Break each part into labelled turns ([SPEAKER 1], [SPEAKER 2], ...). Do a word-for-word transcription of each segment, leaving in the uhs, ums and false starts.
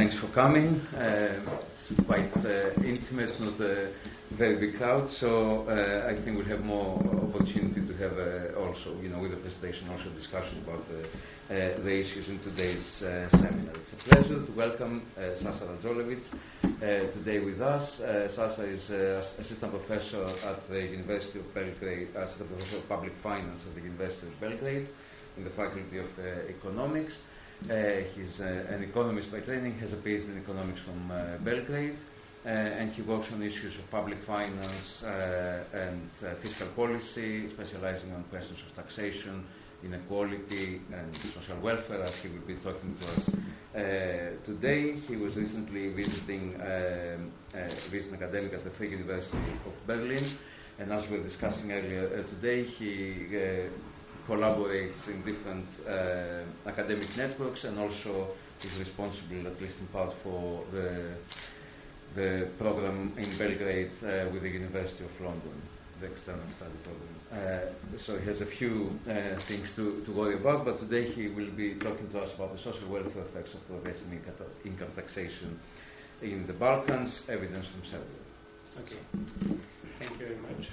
[SPEAKER 1] thanks for coming. Uh, it's quite uh, intimate, not a very big crowd, so uh, I think we'll have more opportunity to have uh, also, you know, with the presentation, also discussion about the, uh, the issues in today's uh, seminar. It's a pleasure to welcome uh, Sasa Radjolevich uh, today with us. Uh, Sasa is uh, assistant professor at the University of Belgrade, assistant professor of public finance at the University of Belgrade in the Faculty of uh, Economics. Uh, he's uh, an economist by training, has a PhD in economics from uh, Belgrade, uh, and he works on issues of public finance uh, and uh, fiscal policy, specializing on questions of taxation, inequality, and social welfare, as he will be talking to us uh, today. He was recently visiting, um, uh, visiting academic at the Free University of Berlin, and as we were discussing earlier uh, today, he uh, collaborates in different uh, academic networks, and also is responsible, at least in part, for the the program in Belgrade uh, with the University of London, the external study program. Uh, so he has a few uh, things to, to worry about, but today he will be talking to us about the social welfare effects of progressive income taxation in the Balkans, evidence from Serbia.
[SPEAKER 2] Okay, thank you very much.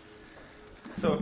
[SPEAKER 2] So,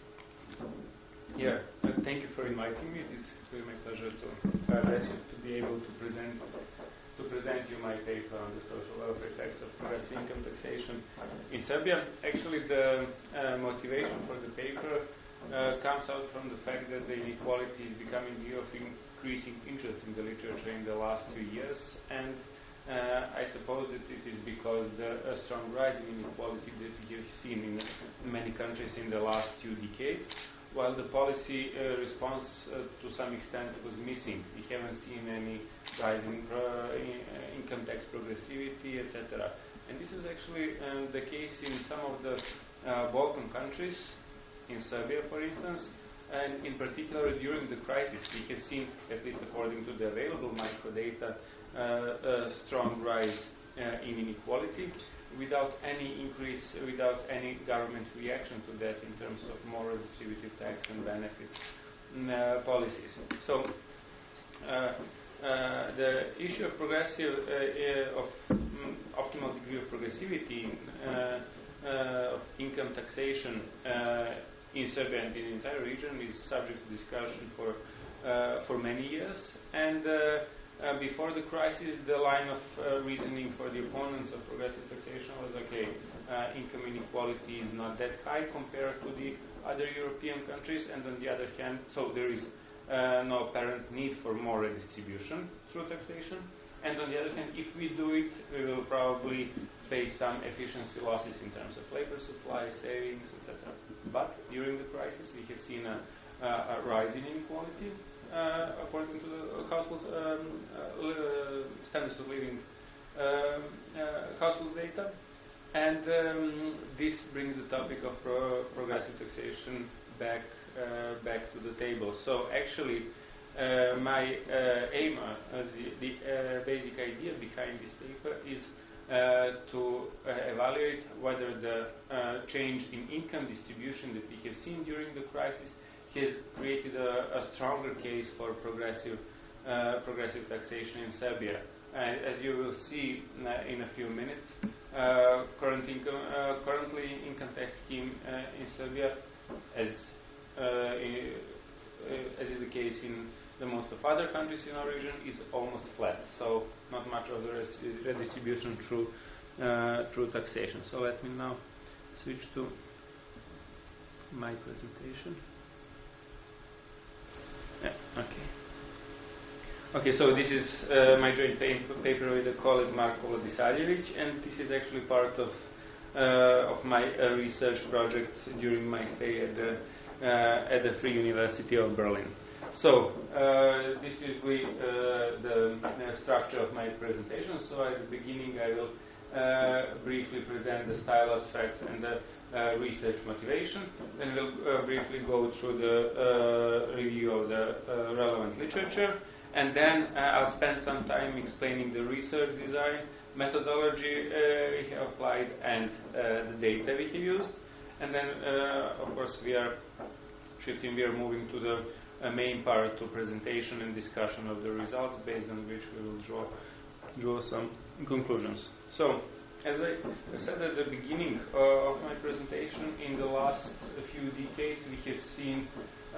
[SPEAKER 2] Yeah, uh, thank you for inviting me. It is really my pleasure to uh, to be able to present to present you my paper on the social welfare effects of progressive income taxation in Serbia. Actually, the uh, motivation for the paper uh, comes out from the fact that the inequality is becoming of increasing interest in the literature in the last few years, and uh, I suppose that it is because the a strong rise in inequality that we have seen in many countries in the last few decades, while the policy uh, response uh, to some extent was missing. We haven't seen any rise in, uh, in uh, income tax progressivity, et cetera. And this is actually uh, the case in some of the uh, Balkan countries, in Serbia, for instance, and in particular during the crisis, we have seen, at least according to the available microdata, uh, a strong rise uh, in inequality, without any increase, without any government reaction to that in terms of more redistributive tax and benefit uh, policies. So, uh, uh, the issue of progressive, uh, uh, of um, optimal degree of progressivity uh, uh, of income taxation uh, in Serbia and in the entire region is subject to discussion for uh, for many years. And uh, Uh, before the crisis, the line of uh, reasoning for the opponents of progressive taxation was, okay, uh, income inequality is not that high compared to the other European countries, and on the other hand, so there is uh, no apparent need for more redistribution through taxation, and on the other hand, if we do it, we will probably face some efficiency losses in terms of labor supply, savings, et cetera. But during the crisis, we have seen a, a, a rise in inequality, Uh, according to the household um, uh, standards of living uh, uh, household data, and um, this brings the topic of pro progressive taxation back uh, back to the table. So actually, uh, my uh, aim, uh, the, the uh, basic idea behind this paper is uh, to uh, evaluate whether the uh, change in income distribution that we have seen during the crisis has created a, a stronger case for progressive uh, progressive taxation in Serbia. And as you will see uh, in a few minutes, uh, current income, uh, currently income tax scheme uh, in Serbia, as uh, in, uh, as is the case in the most of other countries in our region, is almost flat. So not much of the redistribution through uh, through taxation. So let me now switch to my presentation. Yeah, okay. Okay, so this is uh, my joint paper with a colleague Marko Vladisavljević, and this is actually part of uh, of my uh, research project during my stay at the uh, at the Free University of Berlin. So uh, this is we, uh, the uh, structure of my presentation. So at the beginning, I will uh, briefly present the style aspects and the Uh, research motivation, then we'll uh, briefly go through the uh, review of the uh, relevant literature, and then uh, I'll spend some time explaining the research design, methodology uh, we have applied, and uh, the data we have used, and then uh, of course we are shifting, we are moving to the uh, main part, to presentation and discussion of the results, based on which we will draw draw some conclusions. So, as I said at the beginning uh, of my presentation, in the last few decades we have seen uh,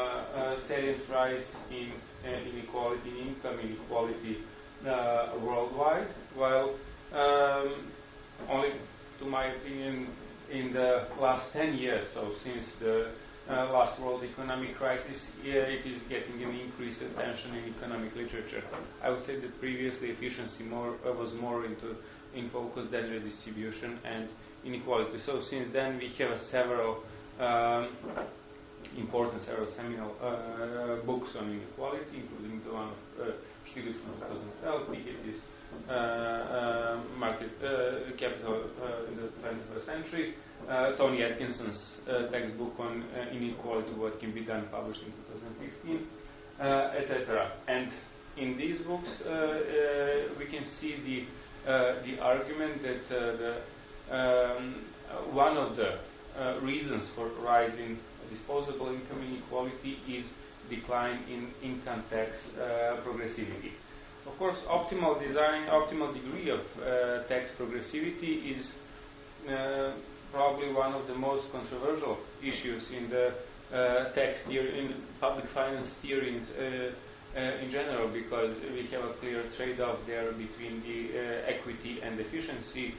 [SPEAKER 2] a salient rise in uh, inequality in income, inequality uh, worldwide, while um, only, to my opinion, in the last ten years, so since the uh, last world economic crisis, yeah, it is getting an increased attention in economic literature. I would say that previously efficiency more uh, was more into in focus than redistribution and inequality. So since then we have several um, important, several seminal uh, books on inequality, including the one of uh, Stiglitz from two thousand twelve, Piketty's uh, uh, Market uh, Capital uh, in the twenty-first century, uh, Tony Atkinson's uh, textbook on uh, inequality, what can be done, published in two thousand fifteen, uh, et cetera. And in these books uh, uh, we can see the Uh, the argument that uh, the, um, uh, one of the uh, reasons for rising disposable income inequality is decline in income tax uh, progressivity. Of course, optimal design, optimal degree of uh, tax progressivity is uh, probably one of the most controversial issues in the uh, tax theory, in public finance theory uh, Uh, in general, because we have a clear trade-off there between the uh, equity and efficiency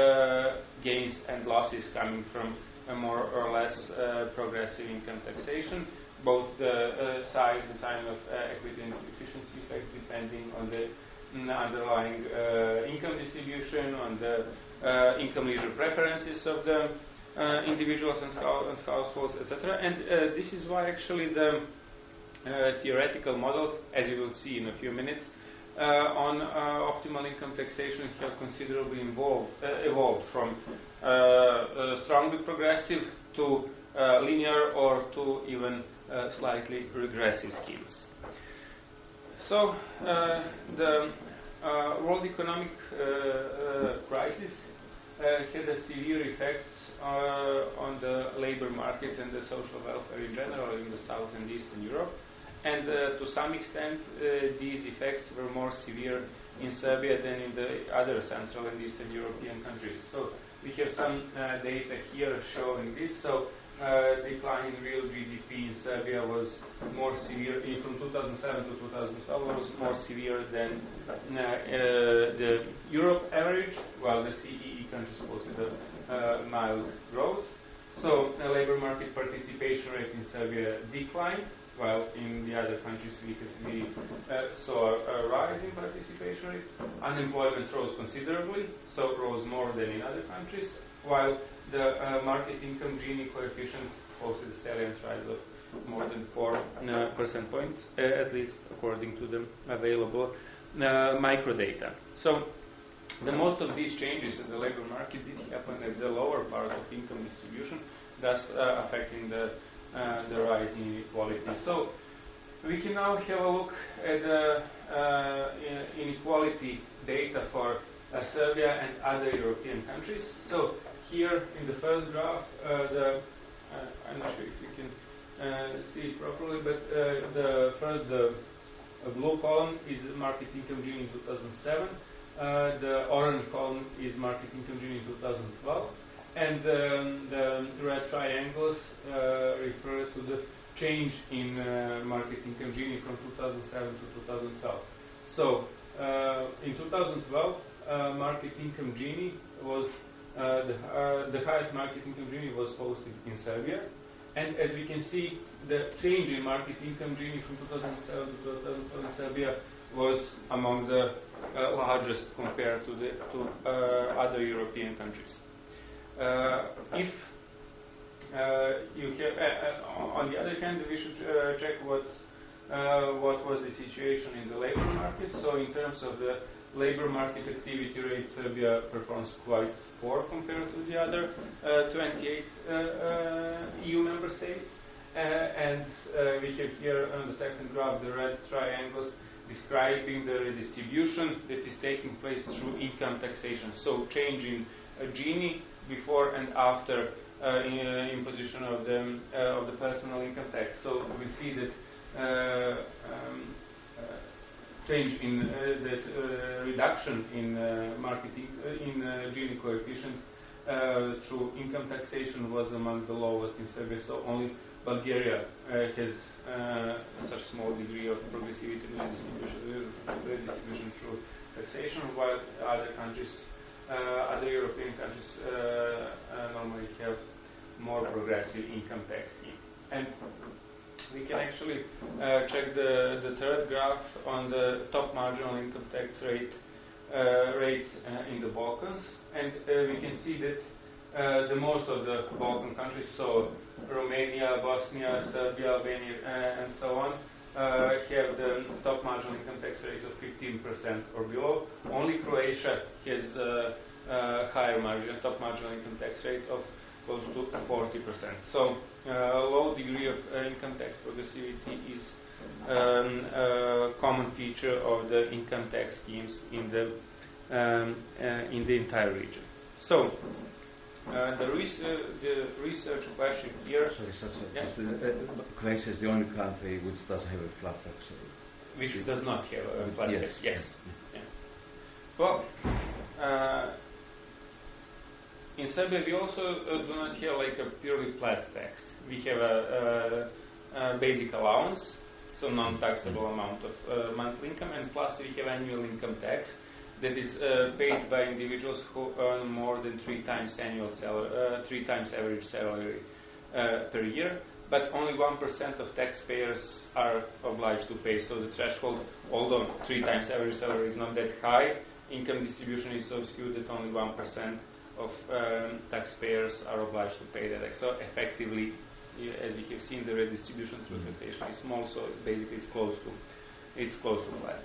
[SPEAKER 2] uh, gains and losses coming from a more or less uh, progressive income taxation. Both the uh, size and sign of uh, equity and efficiency effect depending on the mm, underlying uh, income distribution, on the uh, income leisure preferences of the uh, individuals and, and households, et cetera. And uh, this is why actually the Uh, theoretical models, as you will see in a few minutes, uh, on uh, optimal income taxation have considerably involved, uh, evolved from uh, uh, strongly progressive to uh, linear or to even uh, slightly regressive schemes. So uh, the uh, world economic uh, uh, crisis uh, had a severe effects uh, on the labor market and the social welfare in general in the South and Eastern Europe. And uh, to some extent, uh, these effects were more severe in Serbia than in the other Central and Eastern European countries. So we have some uh, data here showing this. So uh, decline in real G D P in Serbia was more severe in, from two thousand seven to two thousand twelve was more severe than uh, uh, the Europe average, while the C E E countries posted a uh, mild growth. So the labor market participation rate in Serbia declined, while in the other countries we, we uh, saw a rise in participation rate. Unemployment rose considerably, so rose more than in other countries, while the uh, market income Gini coefficient posted a salient rise of more than four uh, percent points, uh, at least according to the available uh, microdata. So the most of these changes in the labor market did happen at the lower part of income distribution, thus uh, affecting the Uh, the rise in inequality. So we can now have a look at the uh, inequality data for uh, Serbia and other European countries. So here in the first graph, uh, the uh, I'm not sure if you can uh, see it properly, but uh, the first the uh, blue column is market income Gini in two thousand seven. Uh, the orange column is market income Gini in two thousand twelve. And um, the red triangles uh, refer to the change in uh, market income Gini from two thousand seven to two thousand twelve. So uh, in two thousand twelve, uh, market income Gini was uh, the, uh, the highest market income Gini was posted in Serbia. And as we can see, the change in market income Gini from two thousand seven to two thousand twelve in Serbia was among the uh, largest compared to the to uh, other European countries. Uh, if uh, you have, uh, uh, on the other hand, we should uh, check what uh, what was the situation in the labor market. So, in terms of the labor market activity rate, Serbia performs quite poor compared to the other uh, twenty-eight uh, uh, E U member states. Uh, and uh, we have here on the second graph the red triangles describing the redistribution that is taking place through income taxation. So, change in uh, Gini before and after uh, in, uh, imposition of the uh, of the personal income tax. So we see that uh, um, uh, change in uh, that uh, reduction in uh, marketing uh, in uh, Gini coefficient uh, through income taxation was among the lowest in Serbia. So only Bulgaria uh, has uh, such small degree of progressivity in redistribution, redistribution through taxation, while other countries, uh, other European countries, uh, uh, normally have more progressive income tax scheme. And we can actually uh, check the, the third graph on the top marginal income tax rate uh, rates uh, in the Balkans, and uh, we can see that uh, the most of the Balkan countries, so Romania, Bosnia, Serbia, Albania, uh, and so on, uh, have the top marginal income tax rate of fifteen percent or below. Only Croatia has uh, uh, higher margin, top marginal income tax rate of close to forty percent. So uh, a low degree of uh, income tax progressivity is um, a common feature of the income tax schemes in the um, uh, in the entire region. So uh, the, res- uh, the research question here.
[SPEAKER 1] Sorry, sorry, sorry.
[SPEAKER 2] Yes.
[SPEAKER 1] The, uh, Croatia is the only country which doesn't have a flat tax rate.
[SPEAKER 2] Which does not have a flat
[SPEAKER 1] yes.
[SPEAKER 2] tax. Yes. Yeah. Well. Uh, In Serbia, we also uh, do not have like a purely flat tax. We have a, a, a basic allowance, so non-taxable amount of uh, monthly income, and plus we have annual income tax that is uh, paid by individuals who earn more than three times annual salary, uh, three times average salary uh, per year. But only one percent of taxpayers are obliged to pay. So the threshold, although three times average salary is not that high, income distribution is so skewed that only one percent of um, taxpayers are obliged to pay that tax. So effectively, as we have seen, the redistribution through taxation is small, so basically it's close to it's close to flat.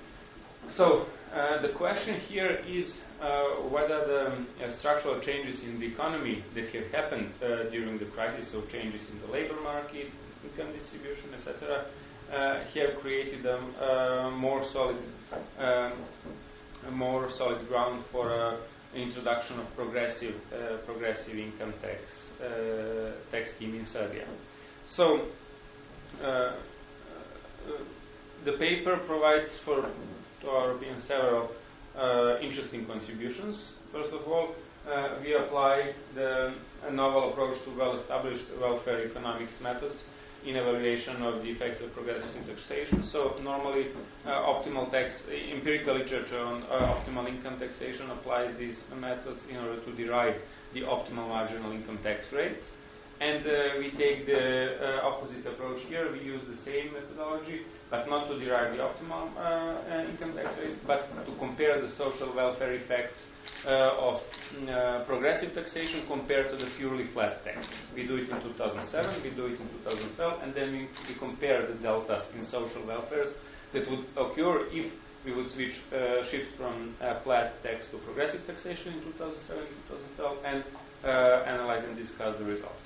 [SPEAKER 2] So uh, the question here is uh, whether the um, uh, structural changes in the economy that have happened uh, during the crisis, so changes in the labor market, income distribution, et cetera, uh, have created a um, uh, more solid, um, a more solid ground for a introduction of progressive uh, progressive income tax uh, tax scheme in Serbia. So uh, uh, the paper provides for to our opinion several uh, interesting contributions. First of all, uh, we apply the a novel approach to well-established welfare economics methods in evaluation of the effects of progressive taxation. So normally uh, optimal tax, empirical literature on uh, optimal income taxation applies these methods in order to derive the optimal marginal income tax rates. And uh, we take the uh, opposite approach here. We use the same methodology, but not to derive the optimal uh, uh, income tax rates, but to compare the social welfare effects uh, of uh, progressive taxation compared to the purely flat tax. We do it in two thousand seven, we do it in two thousand twelve, and then we, we compare the deltas in social welfares that would occur if we would switch, uh, shift from uh, flat tax to progressive taxation in two thousand seven, two thousand twelve, and uh, analyze and discuss the results.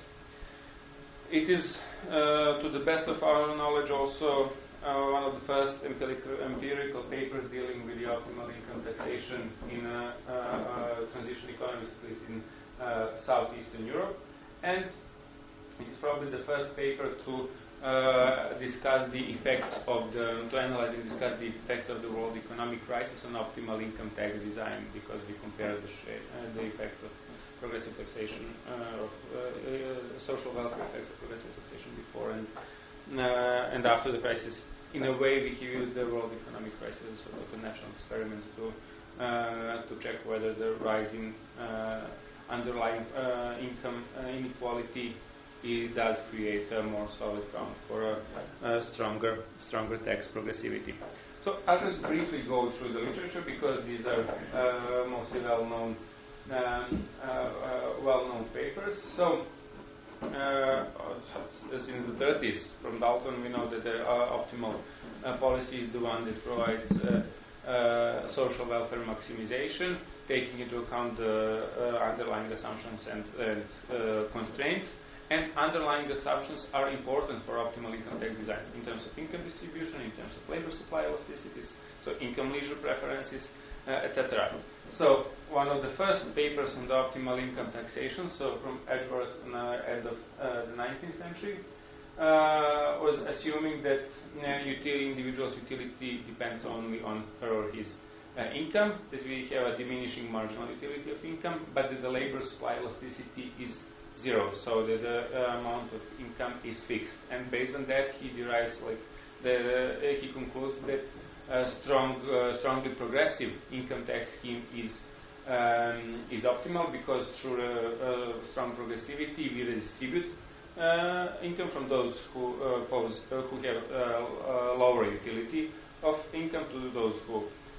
[SPEAKER 2] It is, uh, to the best of our knowledge, also uh, one of the first empirical, empirical papers dealing with the optimal income taxation in uh, uh, uh, transition economies, at least in uh, southeastern Europe. And it is probably the first paper to uh, discuss the effects of the, to analyze and discuss the effects of the world economic crisis on optimal income tax design, because we compare the, sh- uh, the effects of progressive taxation, uh, of uh, uh, social welfare effects of progressive taxation before and uh, and after the crisis. In a way, we use the world economic crisis as sort of a natural experiment to uh, to check whether the rising uh, underlying uh, income uh, inequality it does create a more solid ground for a, a stronger stronger tax progressivity. So I'll just briefly go through the literature because these are uh, mostly well-known Um, uh, uh, well-known papers. So, uh, since the thirties, from Dalton, we know that the uh, optimal uh, policy is the one that provides uh, uh, social welfare maximization, taking into account the uh, underlying assumptions and, and uh, constraints. And underlying assumptions are important for optimal income tax design in terms of income distribution, in terms of labor supply elasticities, so income leisure preferences, uh, et cetera. So one of the first papers on the optimal income taxation, so from Edgeworth in the end of uh, the nineteenth century, uh, was assuming that uh, utility, individual's utility depends only on her or his uh, income, that we have a diminishing marginal utility of income, but that the labor supply elasticity is zero, so that the uh, amount of income is fixed. And based on that, he derives like the uh, he concludes that a strong, uh, strongly progressive income tax scheme is um, is optimal, because through uh, uh, strong progressivity we redistribute uh, income from those who uh, pose, uh, who have uh, uh, lower utility of income to those who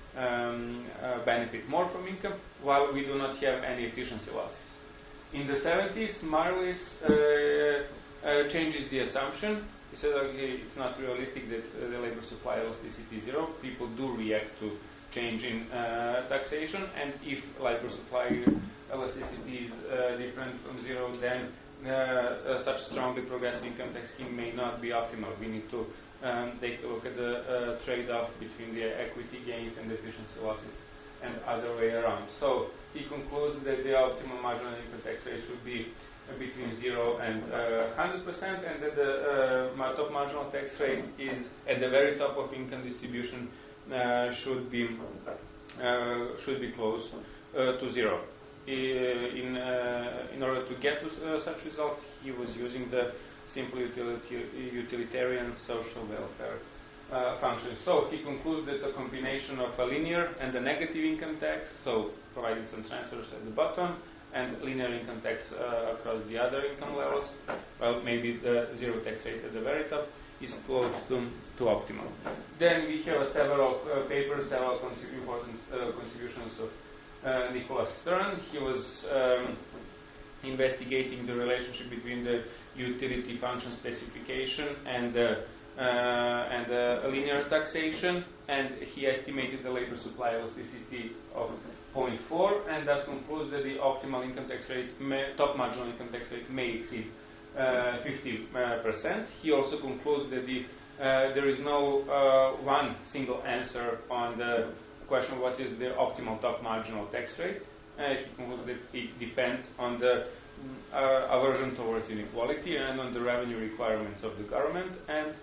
[SPEAKER 2] um, uh, benefit more from income, while we do not have any efficiency losses. In the seventies, Marlis uh, uh, changes the assumption. He said, okay, it's not realistic that uh, the labor supply elasticity is zero. People do react to change in uh, taxation, and if labor supply elasticity is uh, different from zero, then uh, uh, such strongly progressive income tax scheme may not be optimal. We need to um, take a look at the uh, trade-off between the equity gains and the efficiency losses, and other way around. So he concludes that the optimal marginal income tax rate should be uh, between zero and uh, one hundred percent, and that the uh, top marginal tax rate is at the very top of income distribution uh, should be uh, should be close uh, to zero. In uh, in order to get to uh, such results, he was using the simple utility, utilitarian social welfare Uh, function. So he concludes that a combination of a linear and a negative income tax, so providing some transfers at the bottom, and linear income tax uh, across the other income levels, well, maybe the zero tax rate at the very top, is close to, to optimal. Then we have uh, several uh, papers, several contrib- important uh, contributions of uh, Nicholas Stern. He was um, investigating the relationship between the utility function specification and the Uh, and uh, a linear taxation, and he estimated the labor supply elasticity of zero point four, and thus concludes that the optimal income tax rate, may, top marginal income tax rate, may exceed uh, fifty percent. He also concludes that the, uh, there is no uh, one single answer on the question what is the optimal top marginal tax rate. Uh, he concludes that it depends on the uh, aversion towards inequality and on the revenue requirements of the government, and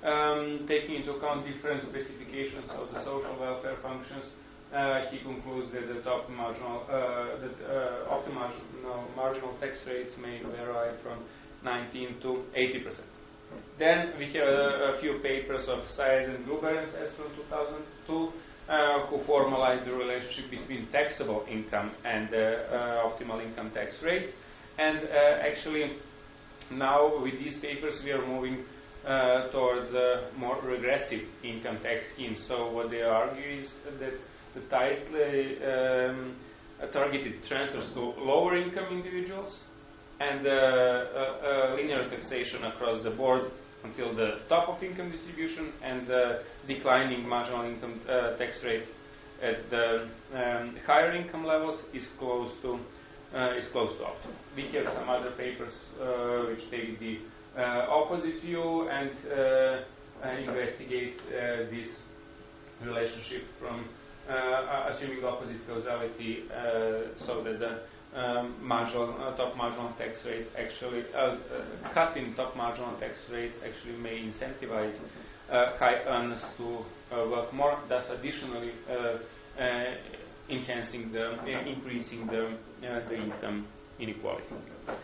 [SPEAKER 2] Um, taking into account different specifications of the social welfare functions, uh, he concludes that the top marginal, uh, that uh, optimal no, marginal tax rates may vary from nineteen to eighty percent. Then we have a, a few papers of Saez and Gruber and Saez from two thousand two, uh, who formalized the relationship between taxable income and uh, uh, optimal income tax rates. And uh, actually, now with these papers, we are moving Uh, towards a more regressive income tax scheme. So what they argue is that the tightly um, targeted transfers to lower income individuals and uh, uh, uh, linear taxation across the board until the top of income distribution, and uh, declining marginal income uh, tax rates at the um, higher income levels is close to uh, is close to optimal. We have some other papers uh, which take the Uh, opposite view and uh, uh, investigate uh, this relationship from uh, assuming opposite causality, uh, so that the um, marginal, uh, top marginal tax rates actually uh, uh, cutting top marginal tax rates actually may incentivize uh, high earners to uh, work more, thus additionally uh, uh, enhancing the uh, increasing the uh, the income inequality.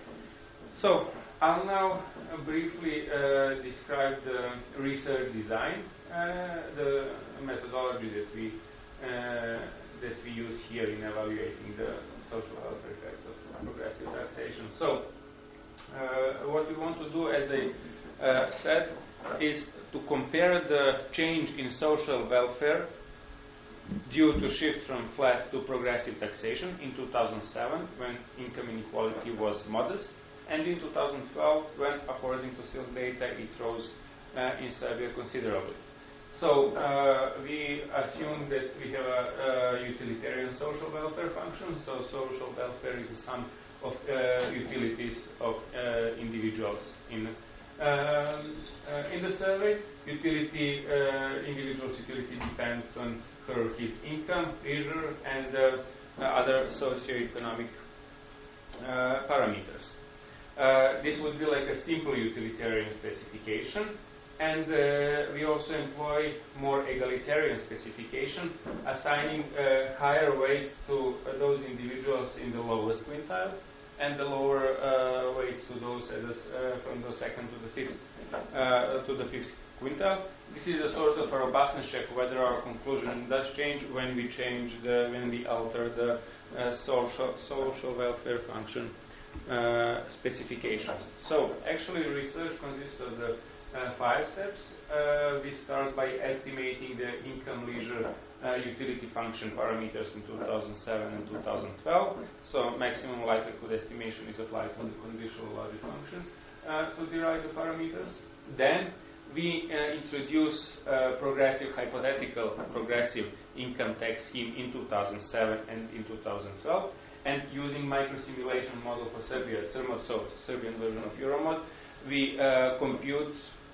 [SPEAKER 2] So I'll now uh, briefly uh, describe the research design, uh, the methodology that we uh, that we use here in evaluating the social welfare effects of progressive taxation. So, uh, what we want to do, as I uh, said, is to compare the change in social welfare due to shift from flat to progressive taxation in two thousand seven, when income inequality was modest, and in two thousand twelve, when, according to Silk data, it rose uh, in Serbia considerably. So uh, we assume that we have a, a utilitarian social welfare function. So social welfare is a sum of uh, utilities of uh, individuals. In um, uh, in the survey, utility uh, individual's utility depends on her or his income, leisure, and uh, uh, other socioeconomic uh, parameters. Uh, this would be like a simple utilitarian specification. And uh, we also employ more egalitarian specification, assigning uh, higher weights to uh, those individuals in the lowest quintile, and the lower uh, weights to those at the, uh, from the second to the fifth uh, to the fifth quintile. This is a sort of a robustness check whether our conclusion does change when we change the when we alter the uh, social social welfare function uh, specifications. So actually, research consists of the Uh, five steps. Uh, we start by estimating the income leisure uh, utility function parameters in two thousand seven and two thousand twelve. So maximum likelihood estimation is applied to the conditional logic function uh, to derive the parameters. Then we uh, introduce uh, progressive, hypothetical progressive income tax scheme in two thousand seven and in two thousand twelve. And using microsimulation model for Serbia, Sermod, so Serbian version of Euromod, we uh, compute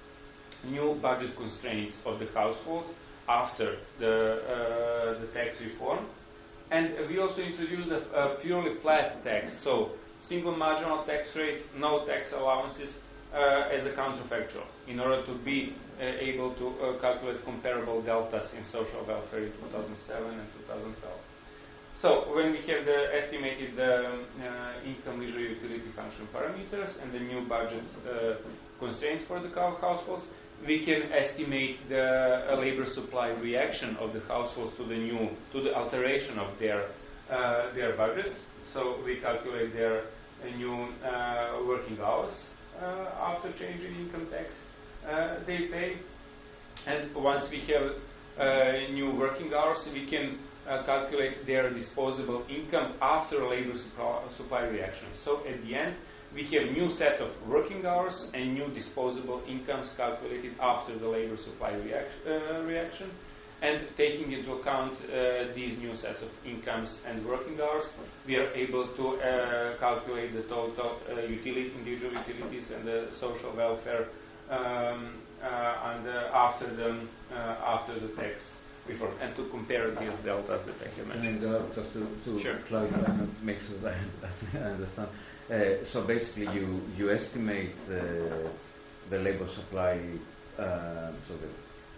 [SPEAKER 2] new budget constraints of the households after the, uh, the tax reform. And we also introduced a, a purely flat tax, so single marginal tax rates, no tax allowances uh, as a counterfactual in order to be uh, able to uh, calculate comparable deltas in social welfare in two thousand seven and two thousand twelve. So when we have the estimated uh, uh, income leisure utility function parameters and the new budget uh, constraints for the households, we can estimate the uh, labor supply reaction of the households to the new, to the alteration of their uh, their budgets. So we calculate their uh, new uh, working hours uh, after changing income tax uh, they pay, and once we have uh, new working hours, we can uh, calculate their disposable income after labor supply, supply reaction. So at the end, we have new set of working hours and new disposable incomes calculated after the labor supply react, uh, reaction. And taking into account uh, these new sets of incomes and working hours, we are able to uh, calculate the total uh, utility, individual utilities and the social welfare um, uh, and uh, after the uh, after the tax reform, and to compare these deltas that I have mentioned.
[SPEAKER 1] And uh, just to, to
[SPEAKER 2] sure.
[SPEAKER 1] clarify and make sure that I understand. Uh, so basically, you you estimate uh, the labor supply, uh, so the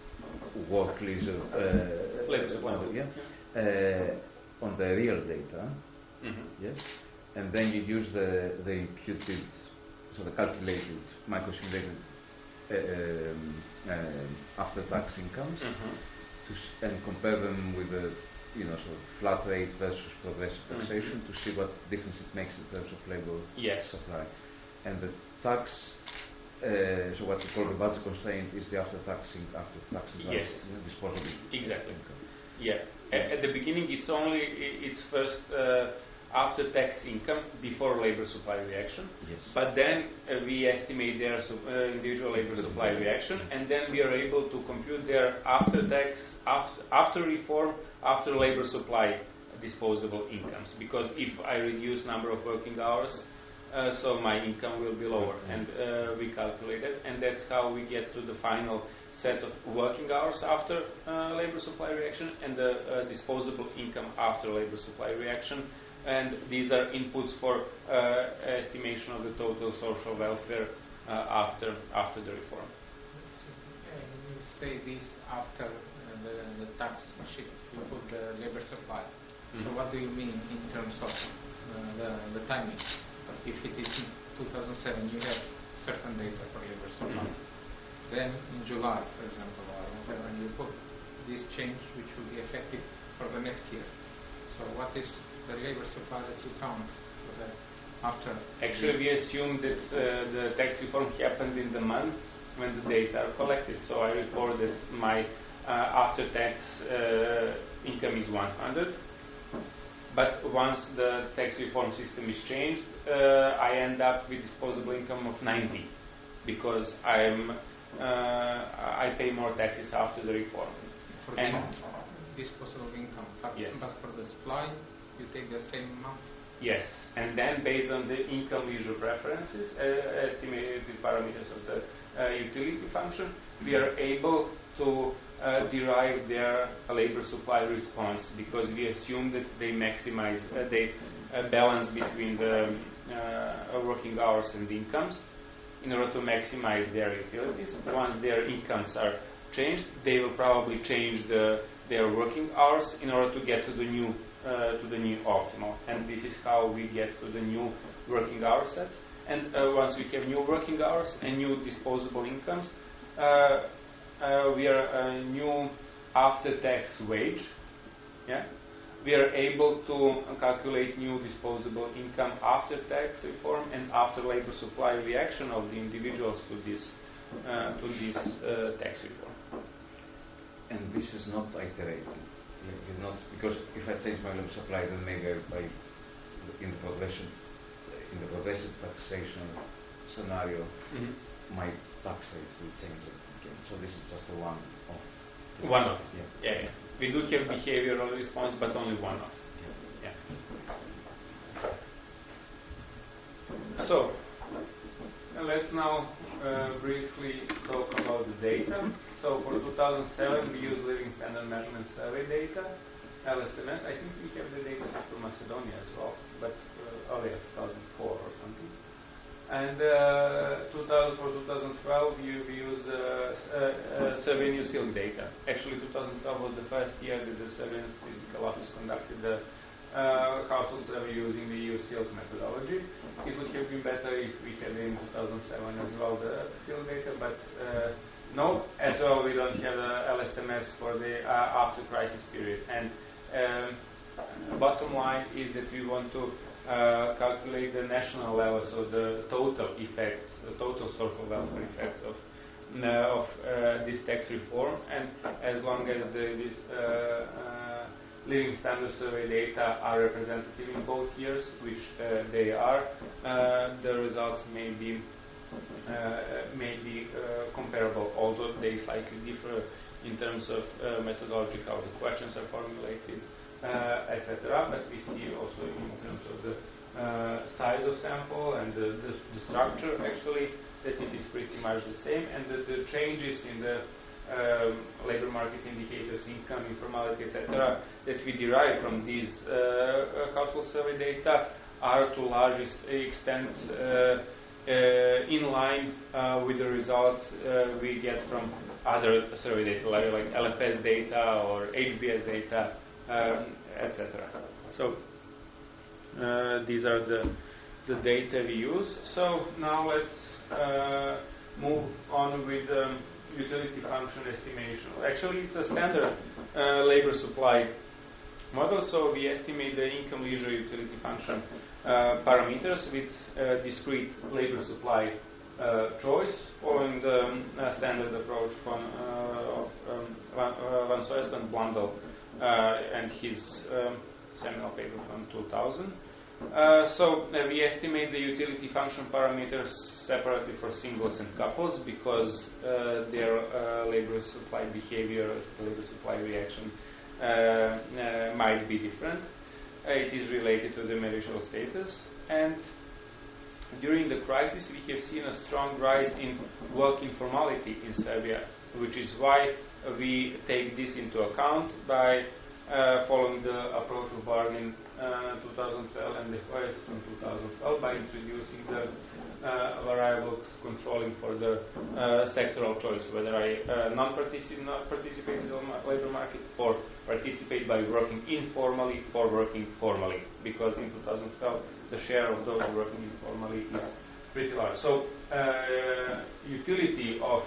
[SPEAKER 1] work leisure uh,
[SPEAKER 2] labor supply,
[SPEAKER 1] yeah, uh, on the real data,
[SPEAKER 2] mm-hmm.
[SPEAKER 1] yes, and then you use the the imputed, so the calculated microsimulated uh, um, uh, after-tax incomes,
[SPEAKER 2] mm-hmm.
[SPEAKER 1] to s- and compare them with the, you know, sort of flat rate versus progressive taxation, mm-hmm. to see what difference it makes in terms of labor
[SPEAKER 2] yes.
[SPEAKER 1] supply. And the tax, uh, so what you call the budget constraint, is the after-tax in- after-tax
[SPEAKER 2] yes.
[SPEAKER 1] you know, disposable
[SPEAKER 2] exactly.
[SPEAKER 1] income.
[SPEAKER 2] Yeah. At, at the beginning, it's only it's first uh, after-tax income before labor supply reaction.
[SPEAKER 1] Yes.
[SPEAKER 2] But then uh, we estimate their su- uh, individual labor supply reaction, and then we are able to compute their after-tax, after, after reform, after labor supply disposable incomes. Because if I reduce number of working hours, uh, so my income will be lower, and uh, we calculate it, and that's how we get to the final set of working hours after uh, labor supply reaction and the uh, disposable income after labor supply reaction. And these are inputs for uh, estimation of the total social welfare uh, after after the reform.
[SPEAKER 3] So, uh, you say this after uh, the, the tax shift, you put the labor supply. Mm-hmm. So what do you mean in terms of uh, the, the timing? If it is in two thousand seven, you have certain data for labor supply. Mm-hmm. Then in July, for example, or whatever, you put this change which will be effective for the next year. So what is the labor supply that you count for the after?
[SPEAKER 2] Actually, we assume that uh, the tax reform happened in the month when the data are collected. So I report that my uh, after-tax uh, income is one hundred. But once the tax reform system is changed, uh, I end up with disposable income of ninety, because I'm uh, I pay more taxes after the reform.
[SPEAKER 3] For
[SPEAKER 2] and
[SPEAKER 3] the disposable income, but,
[SPEAKER 2] yes.
[SPEAKER 3] but for the supply, you take the same amount?
[SPEAKER 2] Yes, and then based on the income leisure preferences, uh, estimated parameters of the uh, utility function, we are able to uh, derive their labor supply response, because we assume that they maximize, uh, they uh, balance between the uh, working hours and incomes in order to maximize their utilities. Once their incomes are changed, they will probably change the, their working hours in order to get to the new uh, to the new optimal. And this is how we get to the new working hour set. And uh, once we have new working hours and new disposable incomes, uh, uh, we are a new after-tax wage. Yeah, we are able to calculate new disposable income after tax reform and after labor supply reaction of the individuals to this uh, to this uh, tax reform.
[SPEAKER 1] And this is not iterating. It's not, because if I change my labor supply, then maybe I, I in the progression in the progressive taxation scenario, mm-hmm. my tax rate will change again. So this is just a one-off.
[SPEAKER 2] One-off.
[SPEAKER 1] Yeah.
[SPEAKER 2] Yeah, yeah. We do have behavioral response, but only one-off. Yeah. yeah. So uh, let's now uh, briefly talk about the data. So for two thousand seven, we use Living Standard Measurement Survey data, L S M S. I think we have the data for Macedonia as well, but uh, earlier, two thousand four or something. And uh, two thousand, for two thousand twelve, you, we use uh, uh, uh, Survey New Silk data. Actually, two thousand twelve was the first year that the Survey and Statistical Office conducted the uh, household survey using the E U Silk methodology. It would have been better if we had in two thousand seven as well the Silk data, but uh, no, as well we don't have the L S M S for the uh, after crisis period. And um, bottom line is that we want to uh, calculate the national level, so the total effects, the total social welfare effects of uh, of uh, this tax reform. And as long as the, this uh, uh, Living Standard Survey data are representative in both years, which uh, they are, uh, the results may be uh, may be uh, comparable, although they slightly differ in terms of uh, methodology, how the questions are formulated, uh, et cetera. But we see also in terms of the uh, size of sample and the, the, the structure, actually, that it is pretty much the same, and that the changes in the um, labor market indicators, income, informality, et cetera, that we derive from these uh, household survey data are to largest extent uh, Uh, in line uh, with the results uh, we get from other survey data, like, like L F S data or H B S data, um, et cetera. So uh, these are the the data we use. So now let's uh, move on with um, utility function estimation. Actually, it's a standard uh, labor supply model. So we estimate the income, leisure, utility function uh, parameters with uh, discrete labor supply uh, choice, following the um, uh, standard approach from uh, um, Van, uh, Van Soest and Blundell uh, and his um, seminal paper from two thousand. Uh, so uh, we estimate the utility function parameters separately for singles and couples, because uh, their uh, labor supply behavior, labor supply reaction uh, uh, might be different. Uh, it is related to the marital status, and during the crisis we have seen a strong rise in work informality in Serbia, which is why uh, we take this into account by uh, following the approach of Bargain uh, two thousand twelve and the F O E S from two thousand twelve by introducing the uh, variables controlling for the uh, sectoral choice, whether I uh, non-participate not participate in the labor market or participate by working informally or working formally, because in two thousand twelve the share of those working informally is pretty large. So uh, utility of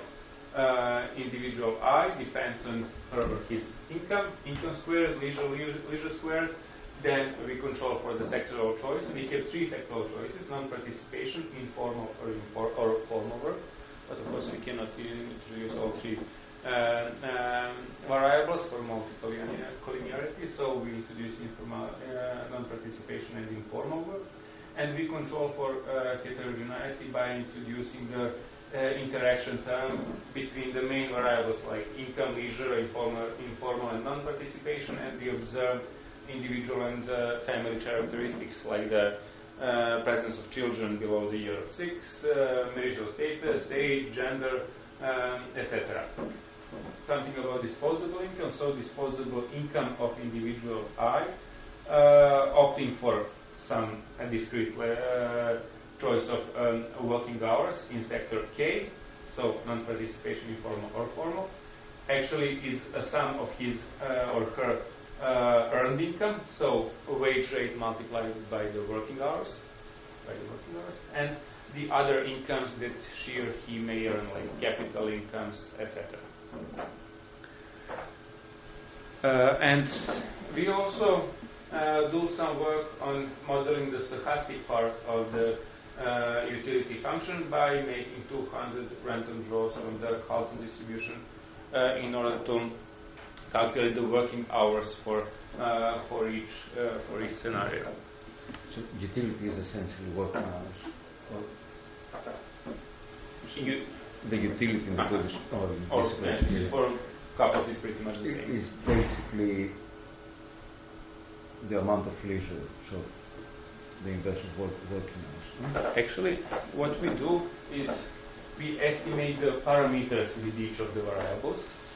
[SPEAKER 2] uh, individual I depends on her or his income, income squared, leisure, leisure squared. Then we control for the sectoral choice. We have three sectoral choices: non-participation, informal, or, infor- or formal work. But of course, we cannot introduce all three uh, um, variables for multi-collinearity. So we introduce informal, uh, non-participation and informal work. And we control for uh, heterogeneity by introducing the uh, interaction term between the main variables like income, leisure, informal, informal and non-participation, and we observe individual and uh, family characteristics like the uh, presence of children below the year of six, uh, marital status, age, gender, um, et cetera. something about disposable income. So disposable income of individual I, uh, opting for some uh, discrete uh, choice of um, working hours in sector K, so non-participation in formal or formal, actually is a sum of his uh, or her uh, earned income, so a wage rate multiplied by the working hours, by the working hours, and the other incomes that she or he may earn, like capital incomes, et cetera. Uh, and we also uh, do some work on modeling the stochastic part of the uh, utility function by making two hundred random draws from the Halton distribution uh, in order to calculate the working hours for uh, for each uh, for each scenario.
[SPEAKER 1] So utility is essentially working hours. Well,
[SPEAKER 2] You,
[SPEAKER 1] the utility in the
[SPEAKER 2] uh-huh.
[SPEAKER 1] Polish or in
[SPEAKER 2] or
[SPEAKER 1] this
[SPEAKER 2] uh,
[SPEAKER 1] question
[SPEAKER 2] for couples is pretty much the
[SPEAKER 1] is,
[SPEAKER 2] same.
[SPEAKER 1] is basically the amount of leisure, so the inverse of work, working hours. Hmm?
[SPEAKER 2] Actually, what we do is we estimate the parameters with each of the variables.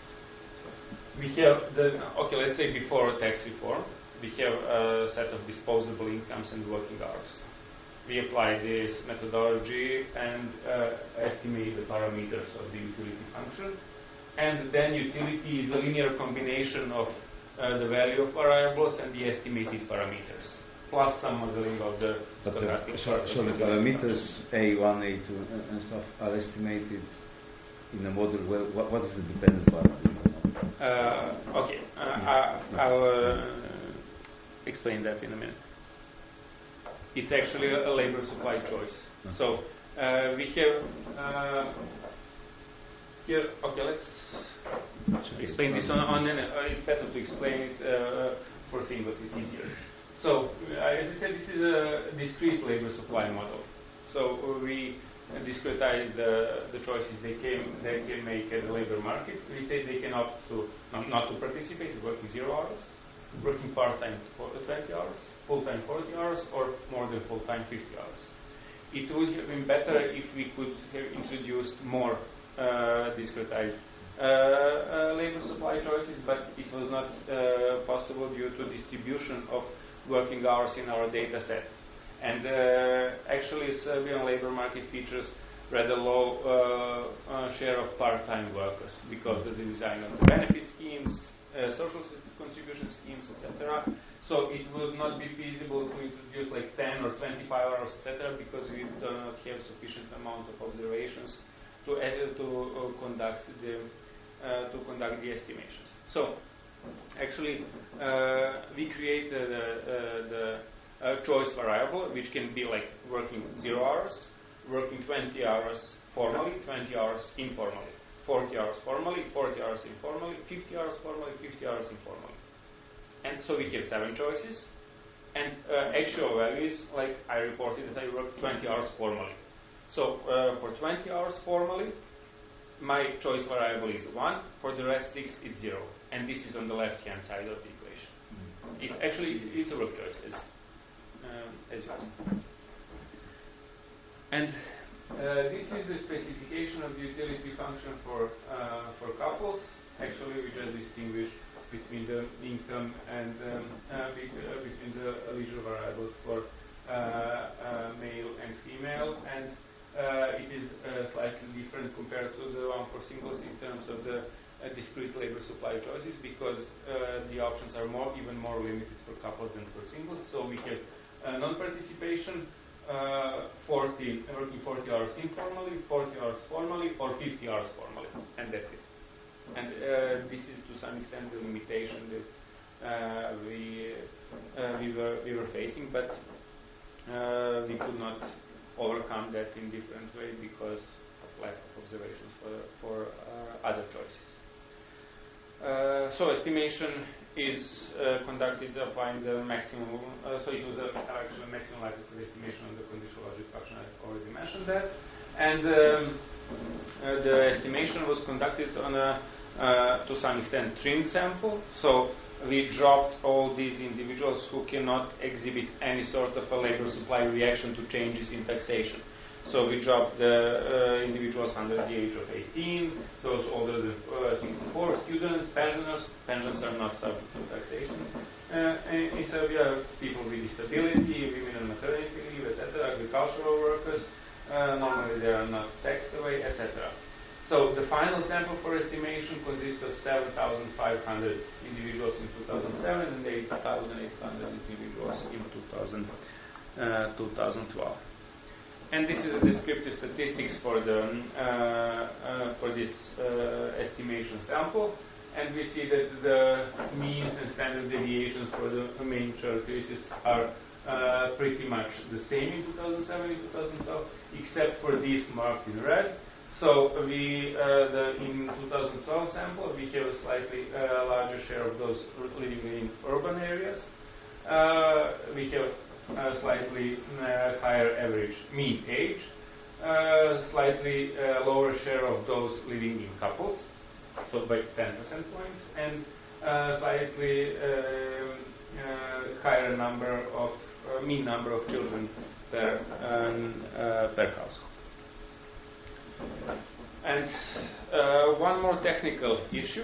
[SPEAKER 2] We have the, okay, let's say before tax reform, we have a set of disposable incomes and working hours. We apply this methodology and uh, estimate the parameters of the utility function. And then utility is a linear combination of uh, the value of variables and the estimated parameters, plus some modeling of the
[SPEAKER 1] But the,
[SPEAKER 2] stochastic
[SPEAKER 1] so,
[SPEAKER 2] part
[SPEAKER 1] so
[SPEAKER 2] of
[SPEAKER 1] the
[SPEAKER 2] utility
[SPEAKER 1] parameters
[SPEAKER 2] function.
[SPEAKER 1] A one, A two, and, and stuff are estimated in a model. Where, what, what is the dependent variable?
[SPEAKER 2] Uh, okay, uh, I, I'll uh, explain that in a minute. It's actually a, a labor supply choice.
[SPEAKER 1] Okay.
[SPEAKER 2] So uh, we have uh, here. Okay, let's
[SPEAKER 1] Okay.
[SPEAKER 2] explain this on. on an, uh, it's better to explain it uh, for singles. It's easier. So uh, as I said, this is a discrete labor supply model. So uh, we discretize the, the choices they can they can make at the labor market. We say they can opt to not, not to participate, working zero hours, working part-time for twenty hours, full-time forty hours, or more than full-time fifty hours. It would have been better if we could have introduced more uh, discretized uh, uh, labor supply choices, but it was not uh, possible due to distribution of working hours in our data set. And uh, actually, Serbian labor market features rather low uh, uh, share of part-time workers because of the design of the benefit schemes, uh, social contribution schemes, et cetera. So it would not be feasible to introduce like ten or twenty-five hours, et cetera, because we do not have sufficient amount of observations to uh, to uh, conduct the uh, to conduct the estimations. So actually, uh, we created uh, uh, the Uh, choice variable, which can be like working zero hours, working twenty hours formally, twenty hours informally, forty hours formally, forty hours informally, fifty hours formally, fifty hours informally. And so we have seven choices, and uh, actual values, like I reported that I worked twenty hours formally. So uh, for twenty hours formally, my choice variable is one, for the rest six it's zero. And this is on the left hand side of the equation. Mm-hmm. It actually it's, it's a work choice. It's, Um, as yours. And uh, this is the specification of the utility function for uh, for couples. Actually, we just distinguish between the income and um, uh, be, uh, between the leisure variables for uh, uh, male and female, and uh, it is uh, slightly different compared to the one for singles in terms of the uh, discrete labor supply choices, because uh, the options are more even more limited for couples than for singles. So we have Uh, non-participation, uh, forty, working forty hours informally, forty hours formally, or fifty hours formally, and that's it. And uh, this is to some extent the limitation that uh, we uh, we were we were facing, but uh, we could not overcome that in different way because of lack of observations for for uh, other choices. Uh, so estimation is uh, conducted applying the maximum, uh, so it was a, actually a maximum likelihood estimation of the conditional logic function. I already mentioned that. And um, uh, the estimation was conducted on a, uh, to some extent, trimmed sample. So we dropped all these individuals who cannot exhibit any sort of a labor supply reaction to changes in taxation. So we dropped the uh, individuals under the age of eighteen, those older than uh, sixty-four, students, pensioners. Pensions are not subject to taxation. Uh, in, in Serbia, people with disability, women on maternity leave, et cetera, agricultural workers, uh, normally they are not taxed away, et cetera. So the final sample for estimation consists of seven thousand five hundred individuals in two thousand seven and eight thousand eight hundred individuals in two thousand, uh, two thousand twelve. And this is a descriptive statistics for the uh, uh, for this uh, estimation sample. And we see that the means and standard deviations for the main characteristics are uh, pretty much the same in two thousand seven and two thousand twelve, except for this marked in red. So we, uh, the, in two thousand twelve sample, we have a slightly uh, larger share of those living in urban areas. Uh, we have a slightly uh, higher average mean age, uh, slightly uh, lower share of those living in couples, so by ten percent points, and uh, slightly uh, uh, higher number of, uh, mean number of children per, um, uh, per household. And uh, one more technical issue.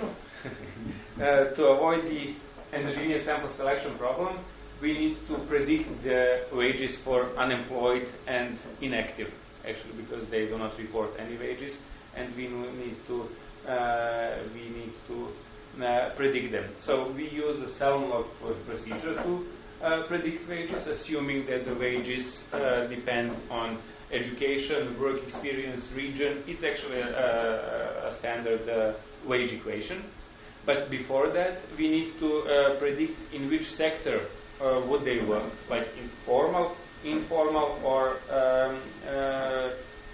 [SPEAKER 2] uh, to avoid the endogenous sample selection problem, we need to predict the wages for unemployed and inactive, actually, because they do not report any wages, and we need to uh, we need to uh, predict them. So we use a Selmlog procedure to uh, predict wages, assuming that the wages uh, depend on education, work experience, region. It's actually a, a standard uh, wage equation. But before that, we need to uh, predict in which sector uh, would they work, like informal, informal, or um, uh,